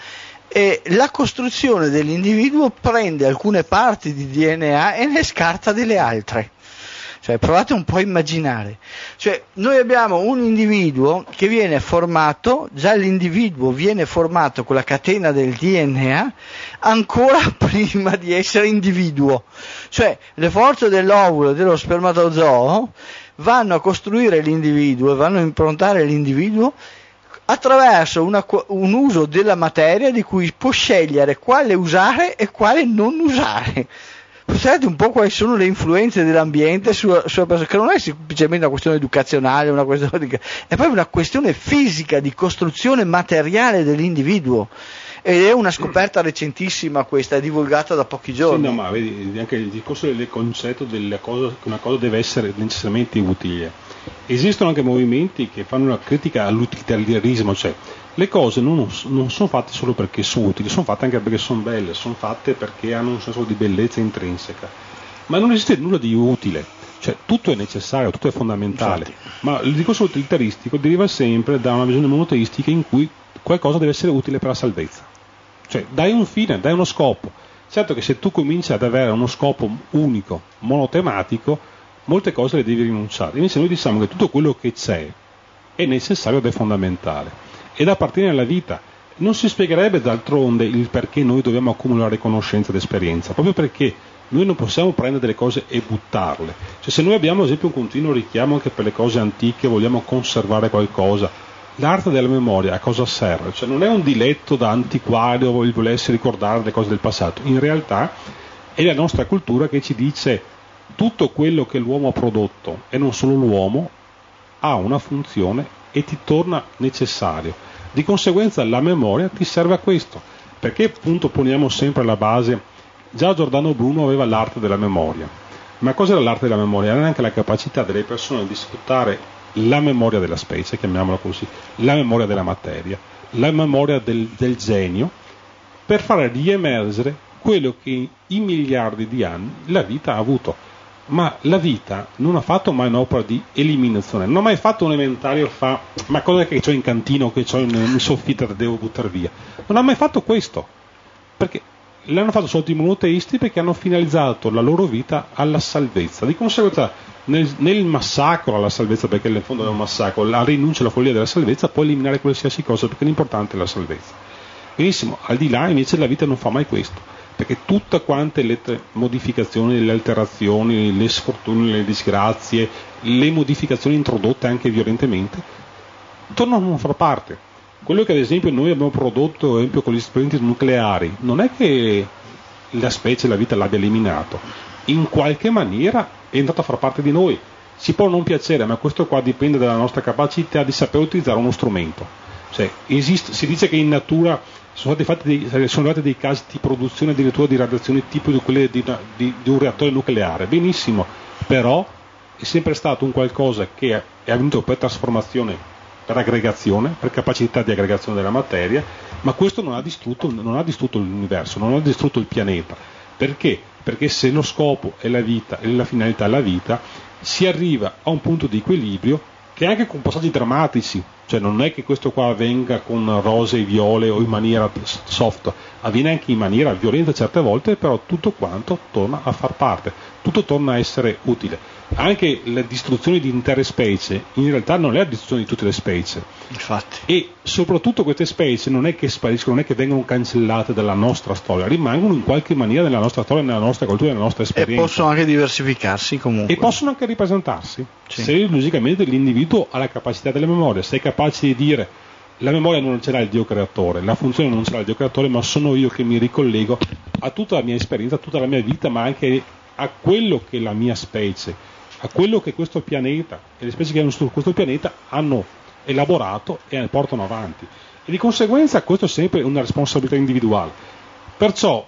e la costruzione dell'individuo prende alcune parti di D N A e ne scarta delle altre. Cioè, provate un po' a immaginare, cioè, noi abbiamo un individuo che viene formato, già l'individuo viene formato con la catena del D N A ancora prima di essere individuo, cioè le forze dell'ovulo e dello spermatozoo vanno a costruire l'individuo e vanno a improntare l'individuo attraverso una, un uso della materia di cui può scegliere quale usare e quale non usare. Pensate un po' quali sono le influenze dell'ambiente sulla, sulla persona, che non è semplicemente una questione educazionale, una questione di, è proprio una questione fisica di costruzione materiale dell'individuo, ed è una scoperta recentissima questa, è divulgata da pochi giorni. Sì, no, ma vedi, anche il discorso del concetto delle cose, che una cosa deve essere necessariamente utile. Esistono anche movimenti che fanno una critica all'utilitarismo, cioè le cose non, non sono fatte solo perché sono utili, sono fatte anche perché sono belle, sono fatte perché hanno un senso di bellezza intrinseca, ma non esiste nulla di utile, cioè tutto è necessario, tutto è fondamentale. Infatti. Ma il discorso utilitaristico deriva sempre da una visione monoteistica in cui qualcosa deve essere utile per la salvezza, cioè dai un fine, dai uno scopo. Certo che se tu cominci ad avere uno scopo unico, monotematico, molte cose le devi rinunciare. Invece noi diciamo che tutto quello che c'è è necessario ed è fondamentale ed appartiene alla vita. Non si spiegherebbe d'altronde il perché noi dobbiamo accumulare conoscenza ed esperienza, proprio perché noi non possiamo prendere delle cose e buttarle. Cioè, se noi abbiamo ad esempio un continuo richiamo anche per le cose antiche, vogliamo conservare qualcosa, l'arte della memoria a cosa serve? Cioè, non è un diletto da antiquario il volersi ricordare le cose del passato, in realtà è la nostra cultura che ci dice tutto quello che l'uomo ha prodotto, e non solo l'uomo, ha una funzione e ti torna necessario. Di conseguenza la memoria ti serve a questo, perché appunto poniamo sempre alla base, già Giordano Bruno aveva l'arte della memoria. Ma cos'era l'arte della memoria? Era anche la capacità delle persone di sfruttare la memoria della specie, chiamiamola così, la memoria della materia, la memoria del, del genio, per fare riemergere quello che in miliardi di anni la vita ha avuto. Ma la vita non ha fatto mai un'opera di eliminazione, non ha mai fatto un inventario, fa ma cosa che c'ho in cantino, che c'ho in, in soffitta che devo buttare via, non ha mai fatto questo, perché l'hanno fatto solo i monoteisti, perché hanno finalizzato la loro vita alla salvezza. Di conseguenza nel, nel massacro alla salvezza, perché nel fondo è un massacro, la rinuncia alla follia della salvezza, può eliminare qualsiasi cosa, perché l'importante è la salvezza. Benissimo, al di là invece la vita non fa mai questo, perché tutte quante le modificazioni, le alterazioni, le sfortune, le disgrazie, le modificazioni introdotte anche violentemente tornano a far parte. Quello che ad esempio noi abbiamo prodotto, ad esempio con gli esperimenti nucleari, non è che la specie, la vita l'abbia eliminato, in qualche maniera è entrato a far parte di noi. Ci può non piacere, ma questo qua dipende dalla nostra capacità di saper utilizzare uno strumento. Cioè, esiste, si dice che in natura sono stati fatti dei, sono arrivati dei casi di produzione addirittura di radiazioni tipo di quelle di, una, di, di un reattore nucleare. Benissimo, però è sempre stato un qualcosa che è, è avvenuto per trasformazione, per aggregazione, per capacità di aggregazione della materia, ma questo non ha distrutto, non ha distrutto l'universo, non ha distrutto il pianeta. Perché? Perché se lo scopo è la vita e la finalità è la vita, si arriva a un punto di equilibrio che anche con passaggi drammatici, cioè non è che questo qua avvenga con rose e viole o in maniera soft, avviene anche in maniera violenta certe volte, però tutto quanto torna a far parte, tutto torna a essere utile. Anche la distruzione di intere specie in realtà non è la distruzione di tutte le specie. Infatti. E soprattutto queste specie non è che spariscono, non è che vengono cancellate dalla nostra storia, rimangono in qualche maniera nella nostra storia, nella nostra cultura, nella nostra esperienza. E possono anche diversificarsi comunque. E possono anche ripresentarsi. Sì. Se logicamente l'individuo ha la capacità della memoria, se è capace di dire la memoria non ce l'ha il Dio creatore, la funzione non ce l'ha il Dio creatore, ma sono io che mi ricollego a tutta la mia esperienza, a tutta la mia vita, ma anche a quello che la mia specie, a quello che questo pianeta e le specie che hanno su questo pianeta hanno elaborato e portano avanti. E di conseguenza questo è sempre una responsabilità individuale. Perciò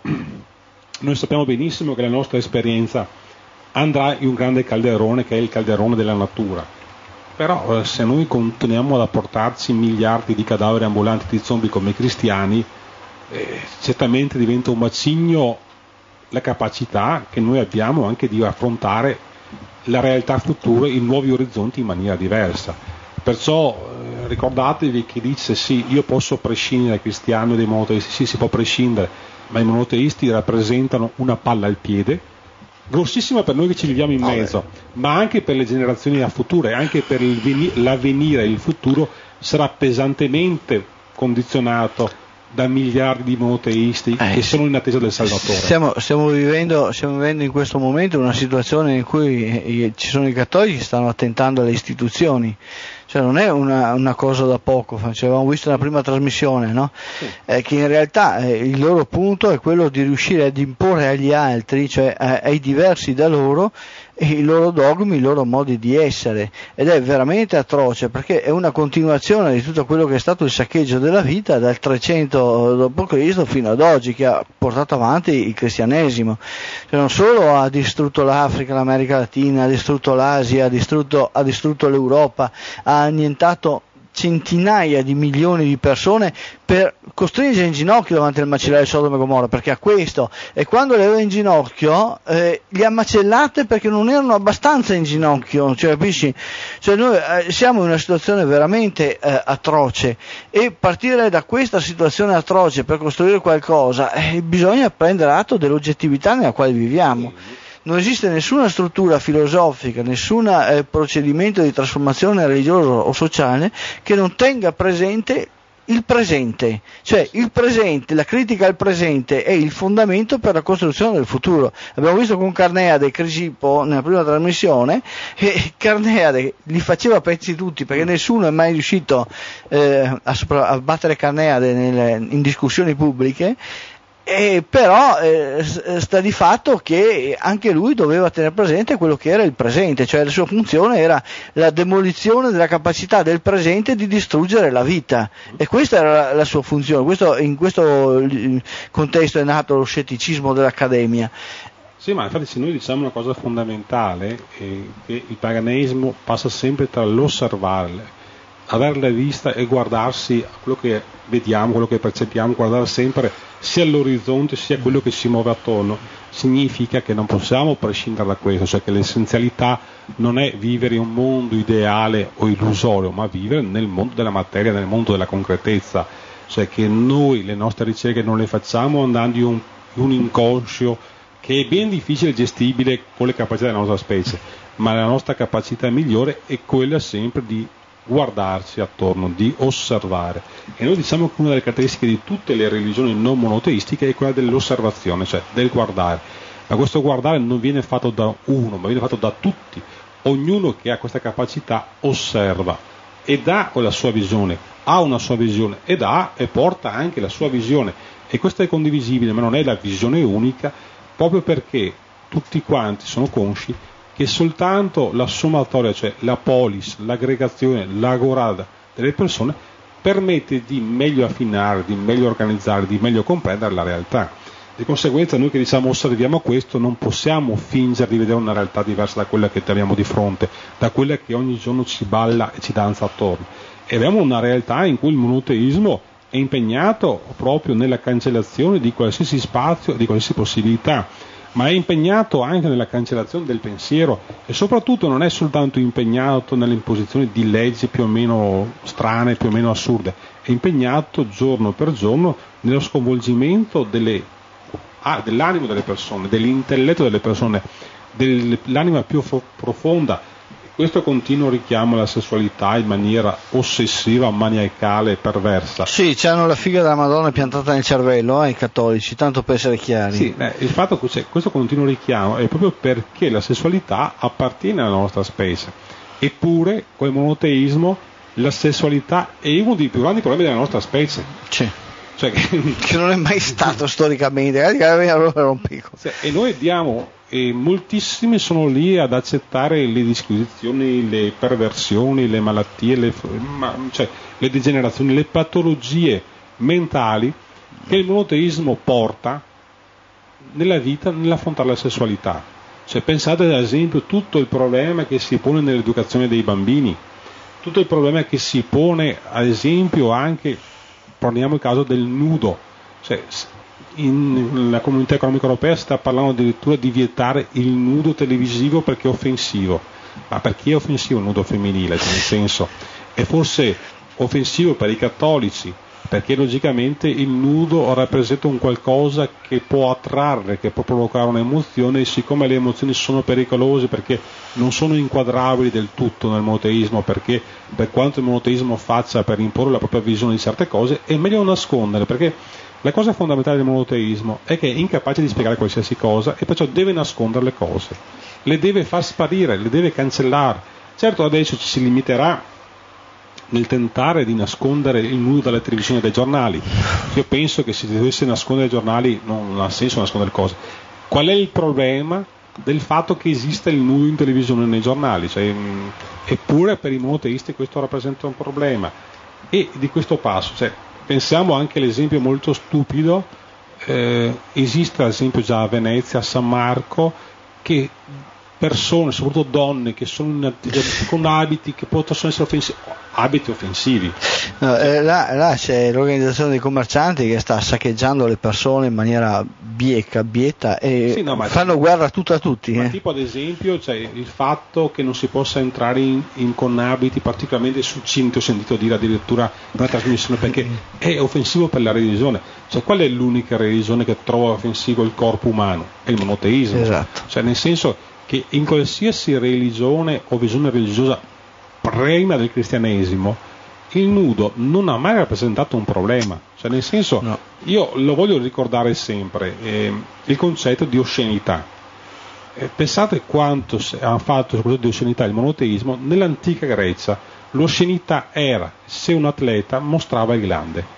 noi sappiamo benissimo che la nostra esperienza andrà in un grande calderone che è il calderone della natura. Però eh, se noi continuiamo ad apportarci miliardi di cadaveri ambulanti di zombie come i cristiani, eh, certamente diventa un macigno la capacità che noi abbiamo anche di affrontare la realtà futura, i nuovi orizzonti in maniera diversa. Perciò eh, ricordatevi che dice sì, io posso prescindere dai cristiani o dai monoteisti, sì, si può prescindere, ma i monoteisti rappresentano una palla al piede, grossissima per noi che ci viviamo in mezzo, ma anche per le generazioni a future, anche per il veni- l'avvenire, il futuro sarà pesantemente condizionato da miliardi di monoteisti eh, che sono in attesa del Salvatore. Stiamo, stiamo, vivendo, stiamo vivendo in questo momento una situazione in cui ci sono i cattolici che stanno attentando alle istituzioni, cioè non è una, una cosa da poco, cioè, avevamo visto nella prima trasmissione, no? Sì. Eh, che in realtà eh, il loro punto è quello di riuscire ad imporre agli altri, cioè eh, ai diversi da loro, i loro dogmi, i loro modi di essere, ed è veramente atroce perché è una continuazione di tutto quello che è stato il saccheggio della vita dal trecento dopo Cristo fino ad oggi, che ha portato avanti il cristianesimo, cioè non solo ha distrutto l'Africa, l'America Latina, ha distrutto l'Asia, ha distrutto, ha distrutto l'Europa, ha annientato centinaia di milioni di persone per costringere in ginocchio davanti al macellaio di Sodoma e Gomorra, perché a questo, e quando le aveva in ginocchio eh, li ha macellate perché non erano abbastanza in ginocchio, cioè capisci? Cioè noi eh, siamo in una situazione veramente eh, atroce, e partire da questa situazione atroce per costruire qualcosa eh, bisogna prendere atto dell'oggettività nella quale viviamo. Non esiste nessuna struttura filosofica, nessun eh, procedimento di trasformazione religiosa o sociale che non tenga presente il presente, cioè il presente, la critica al presente è il fondamento per la costruzione del futuro. Abbiamo visto con Carneade e Crisipo nella prima trasmissione, e Carneade li faceva pezzi tutti perché nessuno è mai riuscito eh, a, sopra- a battere Carneade nelle, in discussioni pubbliche. E però eh, sta di fatto che anche lui doveva tenere presente quello che era il presente, cioè la sua funzione era la demolizione della capacità del presente di distruggere la vita, e questa era la, la sua funzione. Questo, in questo contesto è nato lo scetticismo dell'Accademia. Sì, ma infatti se noi diciamo una cosa fondamentale è che il paganesimo passa sempre tra l'osservare, avere la vista e guardarsi a quello che vediamo, quello che percepiamo, guardare sempre sia all'orizzonte sia a quello che si muove attorno, significa che non possiamo prescindere da questo, cioè che l'essenzialità non è vivere in un mondo ideale o illusorio, ma vivere nel mondo della materia, nel mondo della concretezza, cioè che noi le nostre ricerche non le facciamo andando in un, in un inconscio che è ben difficile gestibile con le capacità della nostra specie, ma la nostra capacità migliore è quella sempre di guardarci attorno, di osservare. E noi diciamo che una delle caratteristiche di tutte le religioni non monoteistiche è quella dell'osservazione, cioè del guardare. Ma questo guardare non viene fatto da uno, ma viene fatto da tutti. Ognuno che ha questa capacità osserva e dà la sua visione, ha una sua visione e dà e porta anche la sua visione. E questo è condivisibile, ma non è la visione unica, proprio perché tutti quanti sono consci che soltanto la sommatoria, cioè la polis, l'aggregazione, l'agorada delle persone permette di meglio affinare, di meglio organizzare, di meglio comprendere la realtà. Di conseguenza noi che diciamo osserviamo questo non possiamo fingere di vedere una realtà diversa da quella che abbiamo di fronte, da quella che ogni giorno ci balla e ci danza attorno. E abbiamo una realtà in cui il monoteismo è impegnato proprio nella cancellazione di qualsiasi spazio e di qualsiasi possibilità, ma è impegnato anche nella cancellazione del pensiero, e soprattutto non è soltanto impegnato nell'imposizione di leggi più o meno strane, più o meno assurde, è impegnato giorno per giorno nello sconvolgimento delle, ah, dell'animo delle persone, dell'intelletto delle persone, dell'anima più fo- profonda. Questo continuo richiamo alla sessualità in maniera ossessiva, maniacale e perversa. Sì, c'hanno la figa della Madonna piantata nel cervello, eh, i cattolici, tanto per essere chiari. Sì, eh, il fatto che c'è questo continuo richiamo è proprio perché la sessualità appartiene alla nostra specie. Eppure, con il monoteismo, la sessualità è uno dei più grandi problemi della nostra specie. Sì. Cioè che... che non è mai stato storicamente, e noi diamo... E moltissimi sono lì ad accettare le disquisizioni, le perversioni, le malattie, le, ma, cioè, le degenerazioni, le patologie mentali che il monoteismo porta nella vita nell'affrontare la sessualità. Cioè, pensate ad esempio tutto il problema che si pone nell'educazione dei bambini, tutto il problema che si pone ad esempio anche, prendiamo il caso del nudo, cioè, in la comunità economica europea si sta parlando addirittura di vietare il nudo televisivo perché è offensivo. Ma perché è offensivo il nudo femminile? Cioè, nel senso, è forse offensivo per i cattolici, perché logicamente il nudo rappresenta un qualcosa che può attrarre, che può provocare un'emozione, e siccome le emozioni sono pericolose perché non sono inquadrabili del tutto nel monoteismo, perché per quanto il monoteismo faccia per imporre la propria visione di certe cose, è meglio nascondere, perché la cosa fondamentale del monoteismo è che è incapace di spiegare qualsiasi cosa e perciò deve nascondere le cose, le deve far sparire, le deve cancellare. Certo, adesso ci si limiterà nel tentare di nascondere il nudo dalle televisioni e dai giornali. Io penso che se si dovesse nascondere i giornali non ha senso nascondere cose. Qual è il problema del fatto che esista il nudo in televisione e nei giornali? Cioè, mh, eppure per i monoteisti questo rappresenta un problema. E di questo passo, cioè, pensiamo anche all'esempio molto stupido, eh, esiste ad esempio già a Venezia, a San Marco, che persone, soprattutto donne, che sono in, con abiti che possono essere offensivi, abiti offensivi. No, eh, là, là c'è l'organizzazione dei commercianti che sta saccheggiando le persone in maniera bieca, bieta, e sì, no, fanno guerra tutta a tutti. Ma eh. tipo ad esempio, cioè, il fatto che non si possa entrare in, in con abiti particolarmente succinti, ho sentito dire addirittura una trasmissione, perché è offensivo per la religione. Cioè, qual è l'unica religione che trova offensivo il corpo umano? È il monoteismo. Esatto. Cioè, nel senso che in qualsiasi religione o visione religiosa prima del cristianesimo il nudo non ha mai rappresentato un problema, cioè nel senso, no. Io lo voglio ricordare sempre, eh, il concetto di oscenità. Eh, pensate quanto ha fatto soprattutto di oscenità il monoteismo nell'antica Grecia. L'oscenità era se un atleta mostrava il glande.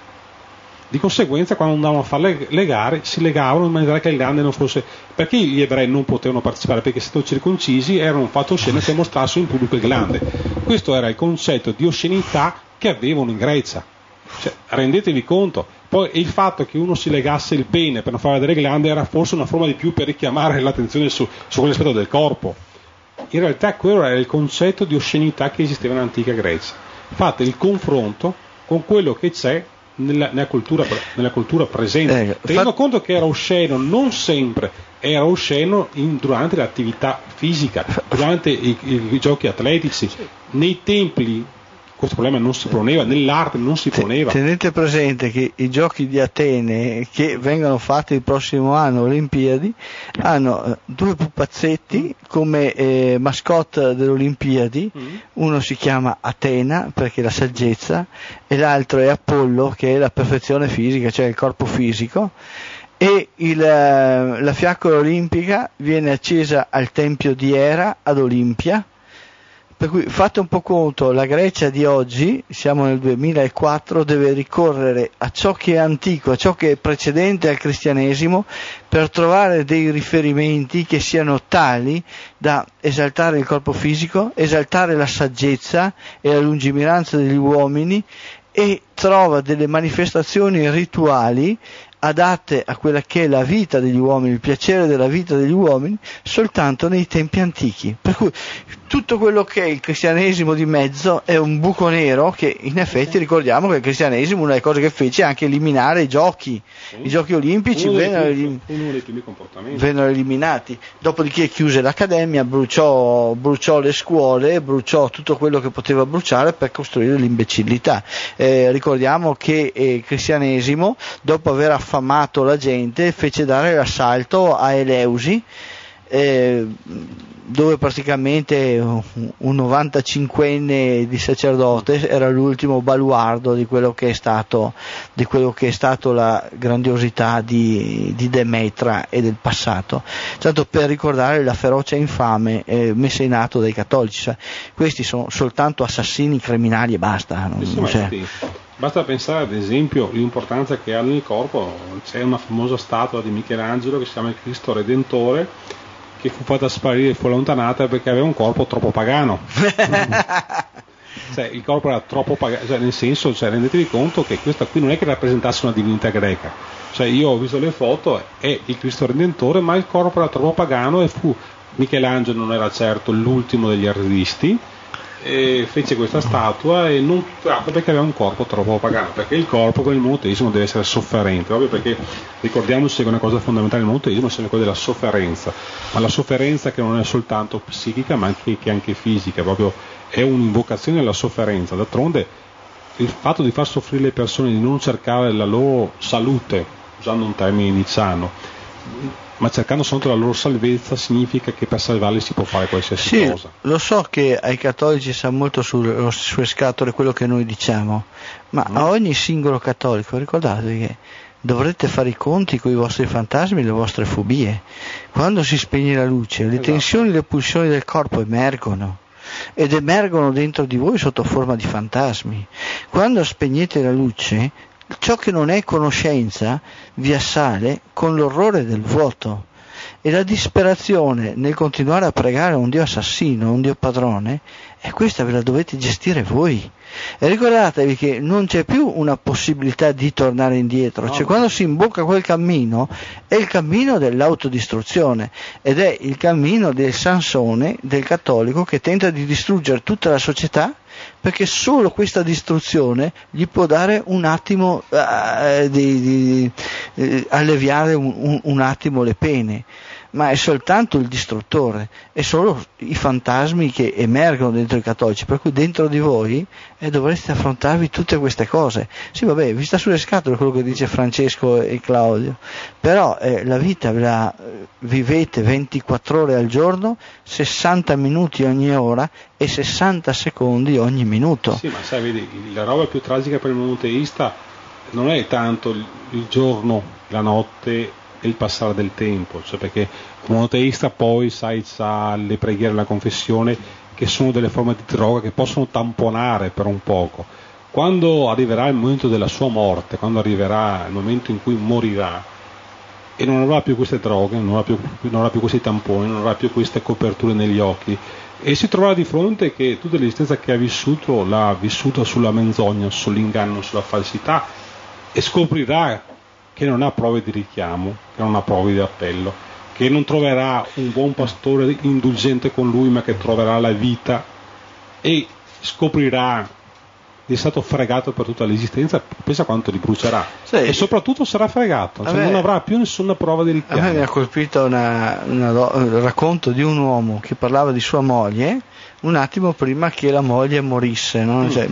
Di conseguenza quando andavano a fare le gare si legavano in maniera che il glande non fosse, perché gli ebrei non potevano partecipare, perché essendo circoncisi era un fatto osceno che mostrassero in pubblico il glande. Questo era il concetto di oscenità che avevano in Grecia, cioè, rendetevi conto. Poi il fatto che uno si legasse il pene per non far vedere il glande era forse una forma di più per richiamare l'attenzione su, su quell'aspetto del corpo. In realtà quello era il concetto di oscenità che esisteva nell'antica Grecia. Fate il confronto con quello che c'è Nella, nella, cultura, nella cultura presente, eh, tenendo fa... conto che era osceno non sempre, era osceno in, durante l'attività fisica, durante i, i, i giochi atletici, nei templi questo problema non si poneva, nell'arte non si poneva. Tenete presente che i giochi di Atene che vengono fatti il prossimo anno, Olimpiadi, hanno due pupazzetti come eh, mascotte delle Olimpiadi, mm. uno si chiama Atena perché è la saggezza e l'altro è Apollo che è la perfezione fisica, cioè il corpo fisico, e il, la fiaccola olimpica viene accesa al tempio di Era ad Olimpia. Per cui fate un po' conto, la Grecia di oggi, siamo nel duemilaquattro, deve ricorrere a ciò che è antico, a ciò che è precedente al cristianesimo, per trovare dei riferimenti che siano tali da esaltare il corpo fisico, esaltare la saggezza e la lungimiranza degli uomini, e trova delle manifestazioni rituali adatte a quella che è la vita degli uomini, il piacere della vita degli uomini, soltanto nei tempi antichi. Per cui tutto quello che è il cristianesimo di mezzo è un buco nero che in effetti ricordiamo che il cristianesimo, una delle cose che fece è anche eliminare i giochi, sì. I giochi olimpici uno vennero, dei elim- più, uno dei primi comportamenti. vennero eliminati, dopodiché chiuse l'accademia, bruciò, bruciò le scuole, bruciò tutto quello che poteva bruciare per costruire l'imbecillità. Eh, ricordiamo che eh, il cristianesimo, dopo aver affamato la gente, fece dare l'assalto a Eleusi, eh, dove praticamente un novantacinquenne di sacerdote era l'ultimo baluardo di quello che è stato, di quello che è stato la grandiosità di, di Demetra e del passato, tanto per ricordare la ferocia infame eh, messa in atto dai cattolici. Cioè, questi sono soltanto assassini, criminali e basta. Non, sì, non c'è. Basta pensare ad esempio l'importanza che ha nel corpo. C'è una famosa statua di Michelangelo che si chiama il Cristo Redentore, che fu fatta sparire e fu allontanata perché aveva un corpo troppo pagano. Cioè, il corpo era troppo pagano, cioè, nel senso, cioè, rendetevi conto che questa qui non è che rappresentasse una divinità greca. Cioè, io ho visto le foto, è il Cristo Redentore, ma il corpo era troppo pagano e fu Michelangelo non era certo l'ultimo degli artisti, e fece questa statua e non tratto perché aveva un corpo troppo pagano, perché il corpo con il monoteismo deve essere sofferente, proprio perché ricordiamoci che una cosa fondamentale del monoteismo è quella della sofferenza, ma la sofferenza che non è soltanto psichica ma anche, che è anche fisica, proprio è un'invocazione alla sofferenza. D'altronde il fatto di far soffrire le persone, di non cercare la loro salute, usando un termine iniziano, ma cercando soltanto la loro salvezza, significa che per salvarli si può fare qualsiasi sì, cosa. Lo so che ai cattolici sa molto sulle, sulle scatole quello che noi diciamo, ma mm. a ogni singolo cattolico ricordatevi che dovrete fare i conti con i vostri fantasmi e le vostre fobie. Quando si spegne la luce, le esatto. tensioni e le pulsioni del corpo emergono ed emergono dentro di voi sotto forma di fantasmi. Quando spegnete la luce, ciò che non è conoscenza vi assale con l'orrore del vuoto, e la disperazione nel continuare a pregare un Dio assassino, un Dio padrone, e questa ve la dovete gestire voi. E ricordatevi che non c'è più una possibilità di tornare indietro, cioè quando si imbocca quel cammino è il cammino dell'autodistruzione, ed è il cammino del Sansone, del cattolico, che tenta di distruggere tutta la società, perché solo questa distruzione gli può dare un attimo uh, di, di uh, alleviare un, un, un attimo le pene, ma è soltanto il distruttore, è solo i fantasmi che emergono dentro i cattolici, per cui dentro di voi eh, dovreste affrontarvi tutte queste cose. Sì, vabbè, vi sta sulle scatole quello che dice Francesco e Claudio, però eh, la vita ve la vivete ventiquattro ore al giorno, sessanta minuti ogni ora e sessanta secondi ogni minuto. Sì, ma sai, vedi, la roba più tragica per il monoteista non è tanto il, il giorno, la notte, il passare del tempo, cioè perché il monoteista poi sai sa le preghiere e la confessione, che sono delle forme di droga che possono tamponare per un poco. Quando arriverà il momento della sua morte, quando arriverà il momento in cui morirà e non avrà più queste droghe, non avrà più, non avrà più questi tamponi, non avrà più queste coperture negli occhi, e si troverà di fronte che tutta l'esistenza che ha vissuto l'ha vissuta sulla menzogna, sull'inganno, sulla falsità, e scoprirà che non ha prove di richiamo, che non ha prove di appello, che non troverà un buon pastore indulgente con lui, ma che troverà la vita, e scoprirà di essere stato fregato per tutta l'esistenza. Pensa quanto li brucerà, sì. E soprattutto sarà fregato, cioè non avrà più nessuna prova di richiamo. A me mi ha colpito una, una, un racconto di un uomo che parlava di sua moglie un attimo prima che la moglie morisse, no? Mm. Cioè,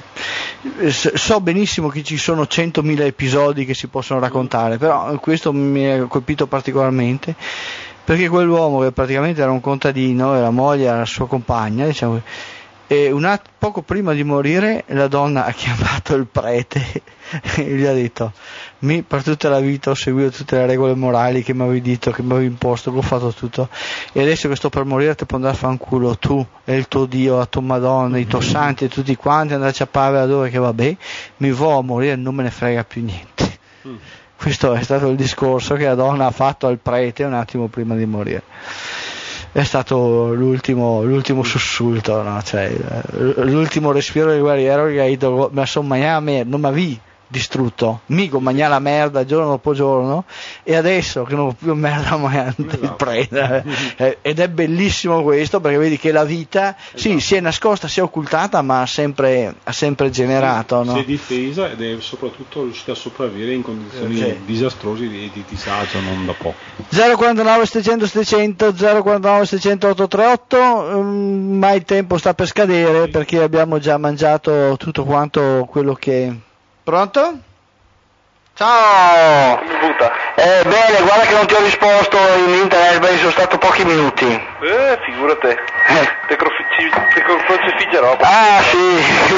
so benissimo che ci sono centomila episodi che si possono raccontare, però questo mi ha colpito particolarmente, perché quell'uomo, che praticamente era un contadino e la moglie era la sua compagna, diciamo, e un att- poco prima di morire la donna ha chiamato il prete e gli ha detto: mi per tutta la vita ho seguito tutte le regole morali che mi avevi detto, che mi avevi imposto, che ho fatto tutto, e adesso che sto per morire ti può andare a fanculo tu e il tuo Dio, la tua Madonna, i tuoi santi e tutti quanti, andarci a Pavia dove che vabbè, mi vo a morire e non me ne frega più niente. Mm. Questo è stato il discorso che la donna ha fatto al prete un attimo prima di morire. È stato l'ultimo, l'ultimo sussulto, no? Cioè, l'ultimo respiro del guerriero che ha detto: ma insomma, non mi avevi distrutto, mica mangiare la merda giorno dopo giorno, e adesso che non ho più merda mai esatto. preda. Ed è bellissimo questo, perché vedi che la vita esatto. sì, si è nascosta, si è occultata, ma ha sempre, ha sempre generato, sì, no? Si è difesa ed è soprattutto riuscita a sopravvivere in condizioni okay. disastrose e di disagio, non da poco. zero quarantanove settecento settecento zero quarantanove settecento ottocentotrentotto, um, ma il tempo sta per scadere, sì. perché abbiamo già mangiato tutto quanto quello che... Pronto? Ciao! Eh, bene, guarda che non ti ho risposto in internet, perché sono stato pochi minuti. Eh, figurate. Eh. Te, crofici, te crocifiggerò. Ah, sì.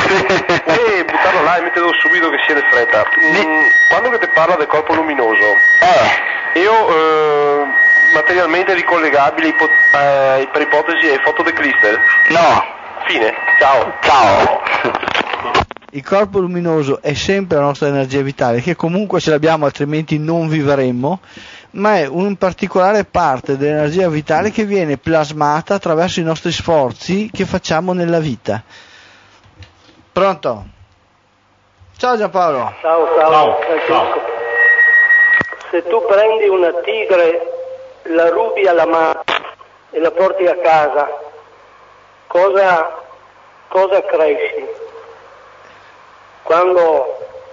E buttarlo là e metterlo subito che sia di fretta. Mm, quando che ti parla del corpo luminoso, eh. io eh, materialmente ricollegabile ipo, eh, per ipotesi è foto di Clistel? No. Fine. Ciao. Ciao. Il corpo luminoso è sempre la nostra energia vitale, che comunque ce l'abbiamo, altrimenti non vivremmo, ma è un particolare parte dell'energia vitale che viene plasmata attraverso i nostri sforzi che facciamo nella vita. Pronto? Ciao Giampaolo. Ciao, ciao. Ciao. Ciao. Se tu prendi una tigre, la rubi alla mano e la porti a casa, cosa, cosa cresci? Quando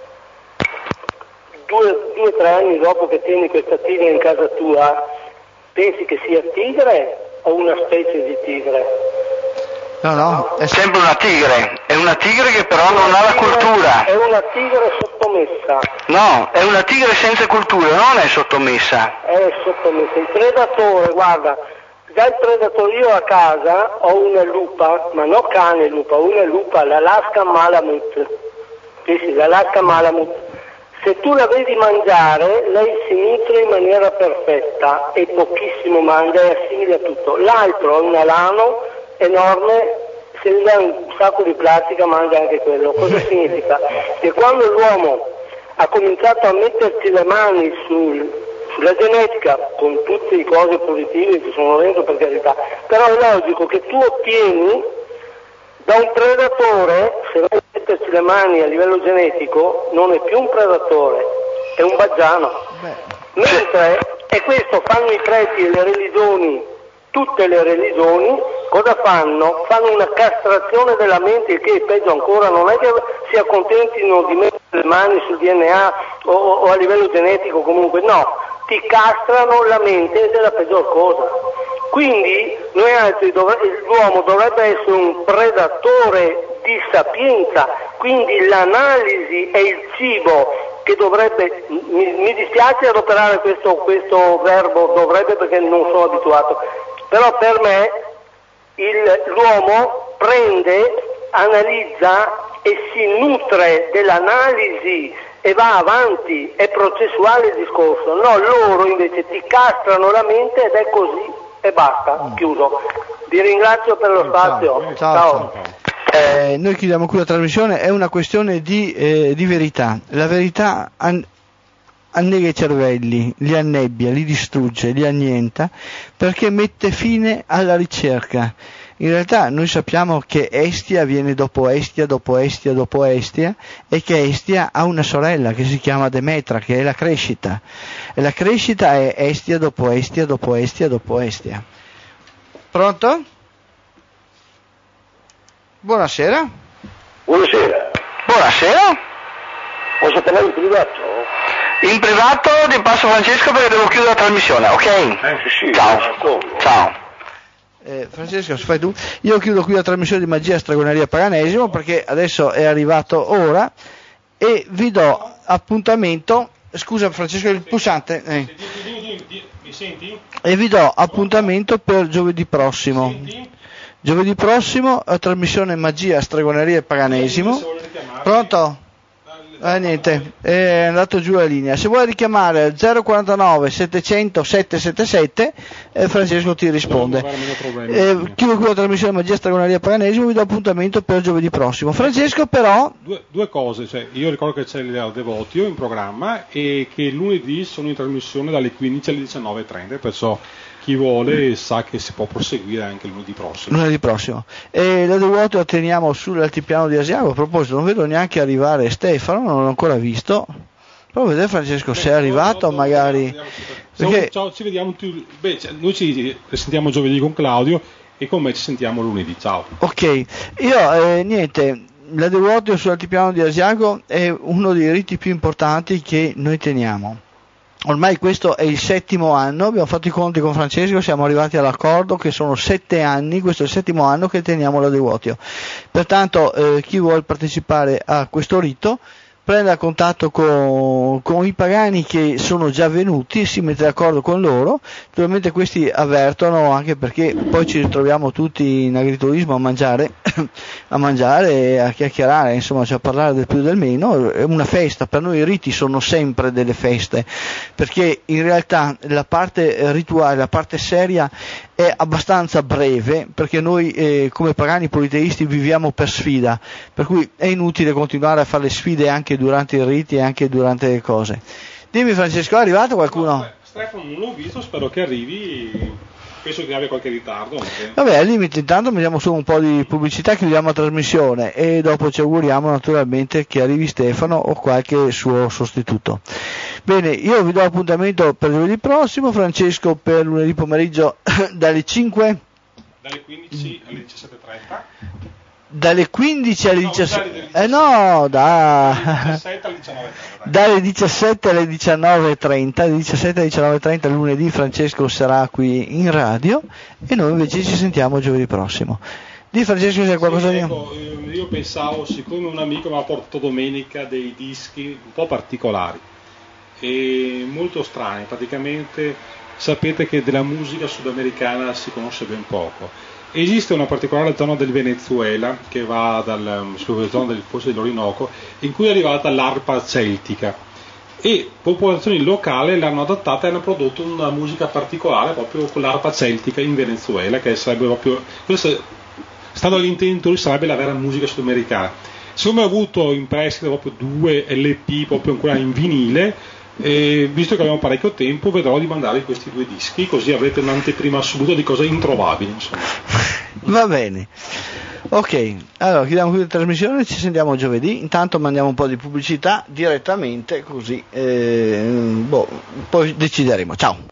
due, due tre anni dopo che tieni questa tigre in casa tua, pensi che sia tigre o una specie di tigre? No, no, è sempre una tigre, è una tigre che però non ha la cultura. È una tigre sottomessa. No, è una tigre senza cultura, non è sottomessa. È sottomessa. Il predatore, guarda, già il predatore, io a casa ho una lupa, ma non cane lupa, ho una lupa, l'Alaska Malamute. Sì, sì, l'Alaska Malamute. Se tu la vedi mangiare, lei si nutre in maniera perfetta e pochissimo mangia, è assimile a tutto. L'altro è un alano enorme, se gli dà un sacco di plastica mangia anche quello. Cosa significa? Che quando l'uomo ha cominciato a metterci le mani sul, sulla genetica, con tutte le cose positive che sono dentro, per carità, però è logico che tu ottieni da un predatore, se vai a metterci le mani a livello genetico, non è più un predatore, è un baggiano. Mentre, e questo fanno i preti e le religioni, tutte le religioni, cosa fanno? Fanno una castrazione della mente, che peggio ancora, non è che si accontentino di mettere le mani sul D N A o, o a livello genetico comunque, no, ti castrano la mente ed è la peggior cosa. Quindi noi altri dov- l'uomo dovrebbe essere un predatore di sapienza, quindi l'analisi è il cibo che dovrebbe, mi, mi dispiace adoperare questo, questo verbo dovrebbe perché non sono abituato, però per me il, l'uomo prende, analizza e si nutre dell'analisi e va avanti, è processuale il discorso. No, loro invece ti castrano la mente ed è così e basta, chiuso. Vi ringrazio per lo spazio. Ciao. Ciao. Ciao. Eh, noi chiudiamo qui la trasmissione, è una questione di, eh, di verità. La verità an- annega i cervelli, li annebbia, li distrugge, li annienta, perché mette fine alla ricerca. In realtà noi sappiamo che Estia viene dopo Estia, dopo Estia, dopo Estia, e che Estia ha una sorella che si chiama Demetra, che è la crescita. E la crescita è Estia dopo Estia, dopo Estia, dopo Estia. Pronto? Buonasera. Buonasera. Buonasera. Posso parlare in privato? In privato ti passo Francesco perché devo chiudere la trasmissione, ok? Eh, sì, Ciao. Ciao. Eh, Francesco, fai tu. Io chiudo qui la trasmissione di Magia, Stregoneria, Paganesimo, perché adesso è arrivato ora e vi do appuntamento. Scusa Francesco, il pulsante. Eh. Mi senti? E vi do appuntamento per giovedì prossimo. Giovedì prossimo la trasmissione Magia, Stregoneria e Paganesimo. Pronto? Eh, niente, è andato giù la linea. Se vuoi richiamare zero quarantanove settecento settecentosettantasette, eh, Francesco ti risponde. Eh, chiudo qui la trasmissione Magia, Stregoneria e Paganesimo, vi do appuntamento per giovedì prossimo. Francesco però... Due, due cose, cioè, io ricordo che c'è il Devotio in programma e che lunedì sono in trasmissione dalle quindici alle diciannove e trenta, perciò chi vuole sa che si può proseguire anche lunedì prossimo. Lunedì prossimo. E la Devoto la teniamo sull'altipiano di Asiago. A proposito, non vedo neanche arrivare Stefano, non l'ho ancora visto. Provo a vedere Francesco se è arrivato, no, no, magari. No, perché... Ciao, ci vediamo. Tu... Beh, noi ci sentiamo giovedì con Claudio e con me ci sentiamo lunedì. Ciao. Ok, io eh, niente. La Devoto sull'altipiano di Asiago è uno dei riti più importanti che noi teniamo. Ormai questo è il settimo anno, abbiamo fatto i conti con Francesco, siamo arrivati all'accordo che sono sette anni, questo è il settimo anno che teniamo la Devotio. Pertanto eh, chi vuole partecipare a questo rito prenda contatto con, con i pagani che sono già venuti e si mette d'accordo con loro. Naturalmente questi avvertono, anche perché poi ci ritroviamo tutti in agriturismo a mangiare a mangiare, a chiacchierare, insomma, cioè a parlare del più e del meno. È una festa, per noi i riti sono sempre delle feste, perché in realtà la parte rituale, la parte seria è abbastanza breve, perché noi eh, come pagani politeisti viviamo per sfida, per cui è inutile continuare a fare le sfide anche durante i riti e anche durante le cose. Dimmi Francesco, è arrivato qualcuno? No, Stefano non l'ho visto, spero che arrivi, penso che abbia qualche ritardo. Anche. Vabbè, al limite intanto mettiamo su un po' di pubblicità, chiudiamo la trasmissione e dopo ci auguriamo naturalmente che arrivi Stefano o qualche suo sostituto. Bene, io vi do appuntamento per giovedì prossimo, Francesco per lunedì pomeriggio dalle cinque? Dalle quindici alle diciassette e trenta. Dalle quindici alle no, diciassette, eh no, da... dalle diciassette alle diciannove e trenta, dalle diciassette alle diciannove e trenta lunedì Francesco sarà qui in radio e noi invece ci sentiamo giovedì prossimo. Di Francesco c'è qualcosa sì, di... ecco, io pensavo, siccome un amico mi ha portato domenica dei dischi un po' particolari e molto strani, praticamente sapete che della musica sudamericana si conosce ben poco. Esiste una particolare zona del Venezuela che va dal, sulla zona del fosso dell'Orinoco in cui è arrivata l'arpa celtica e popolazioni locali l'hanno adattata e hanno prodotto una musica particolare proprio con l'arpa celtica in Venezuela, che sarebbe proprio questo, stando agli intentori, sarebbe la vera musica sudamericana. Siccome ho avuto in prestito proprio due L P proprio ancora in vinile, e visto che abbiamo parecchio tempo vedrò di mandarvi questi due dischi, così avrete un'anteprima assoluta di cose introvabili, insomma. Va bene, ok, allora chiudiamo qui la trasmissione, ci sentiamo giovedì. Intanto mandiamo un po' di pubblicità direttamente, così eh, boh, poi decideremo. Ciao.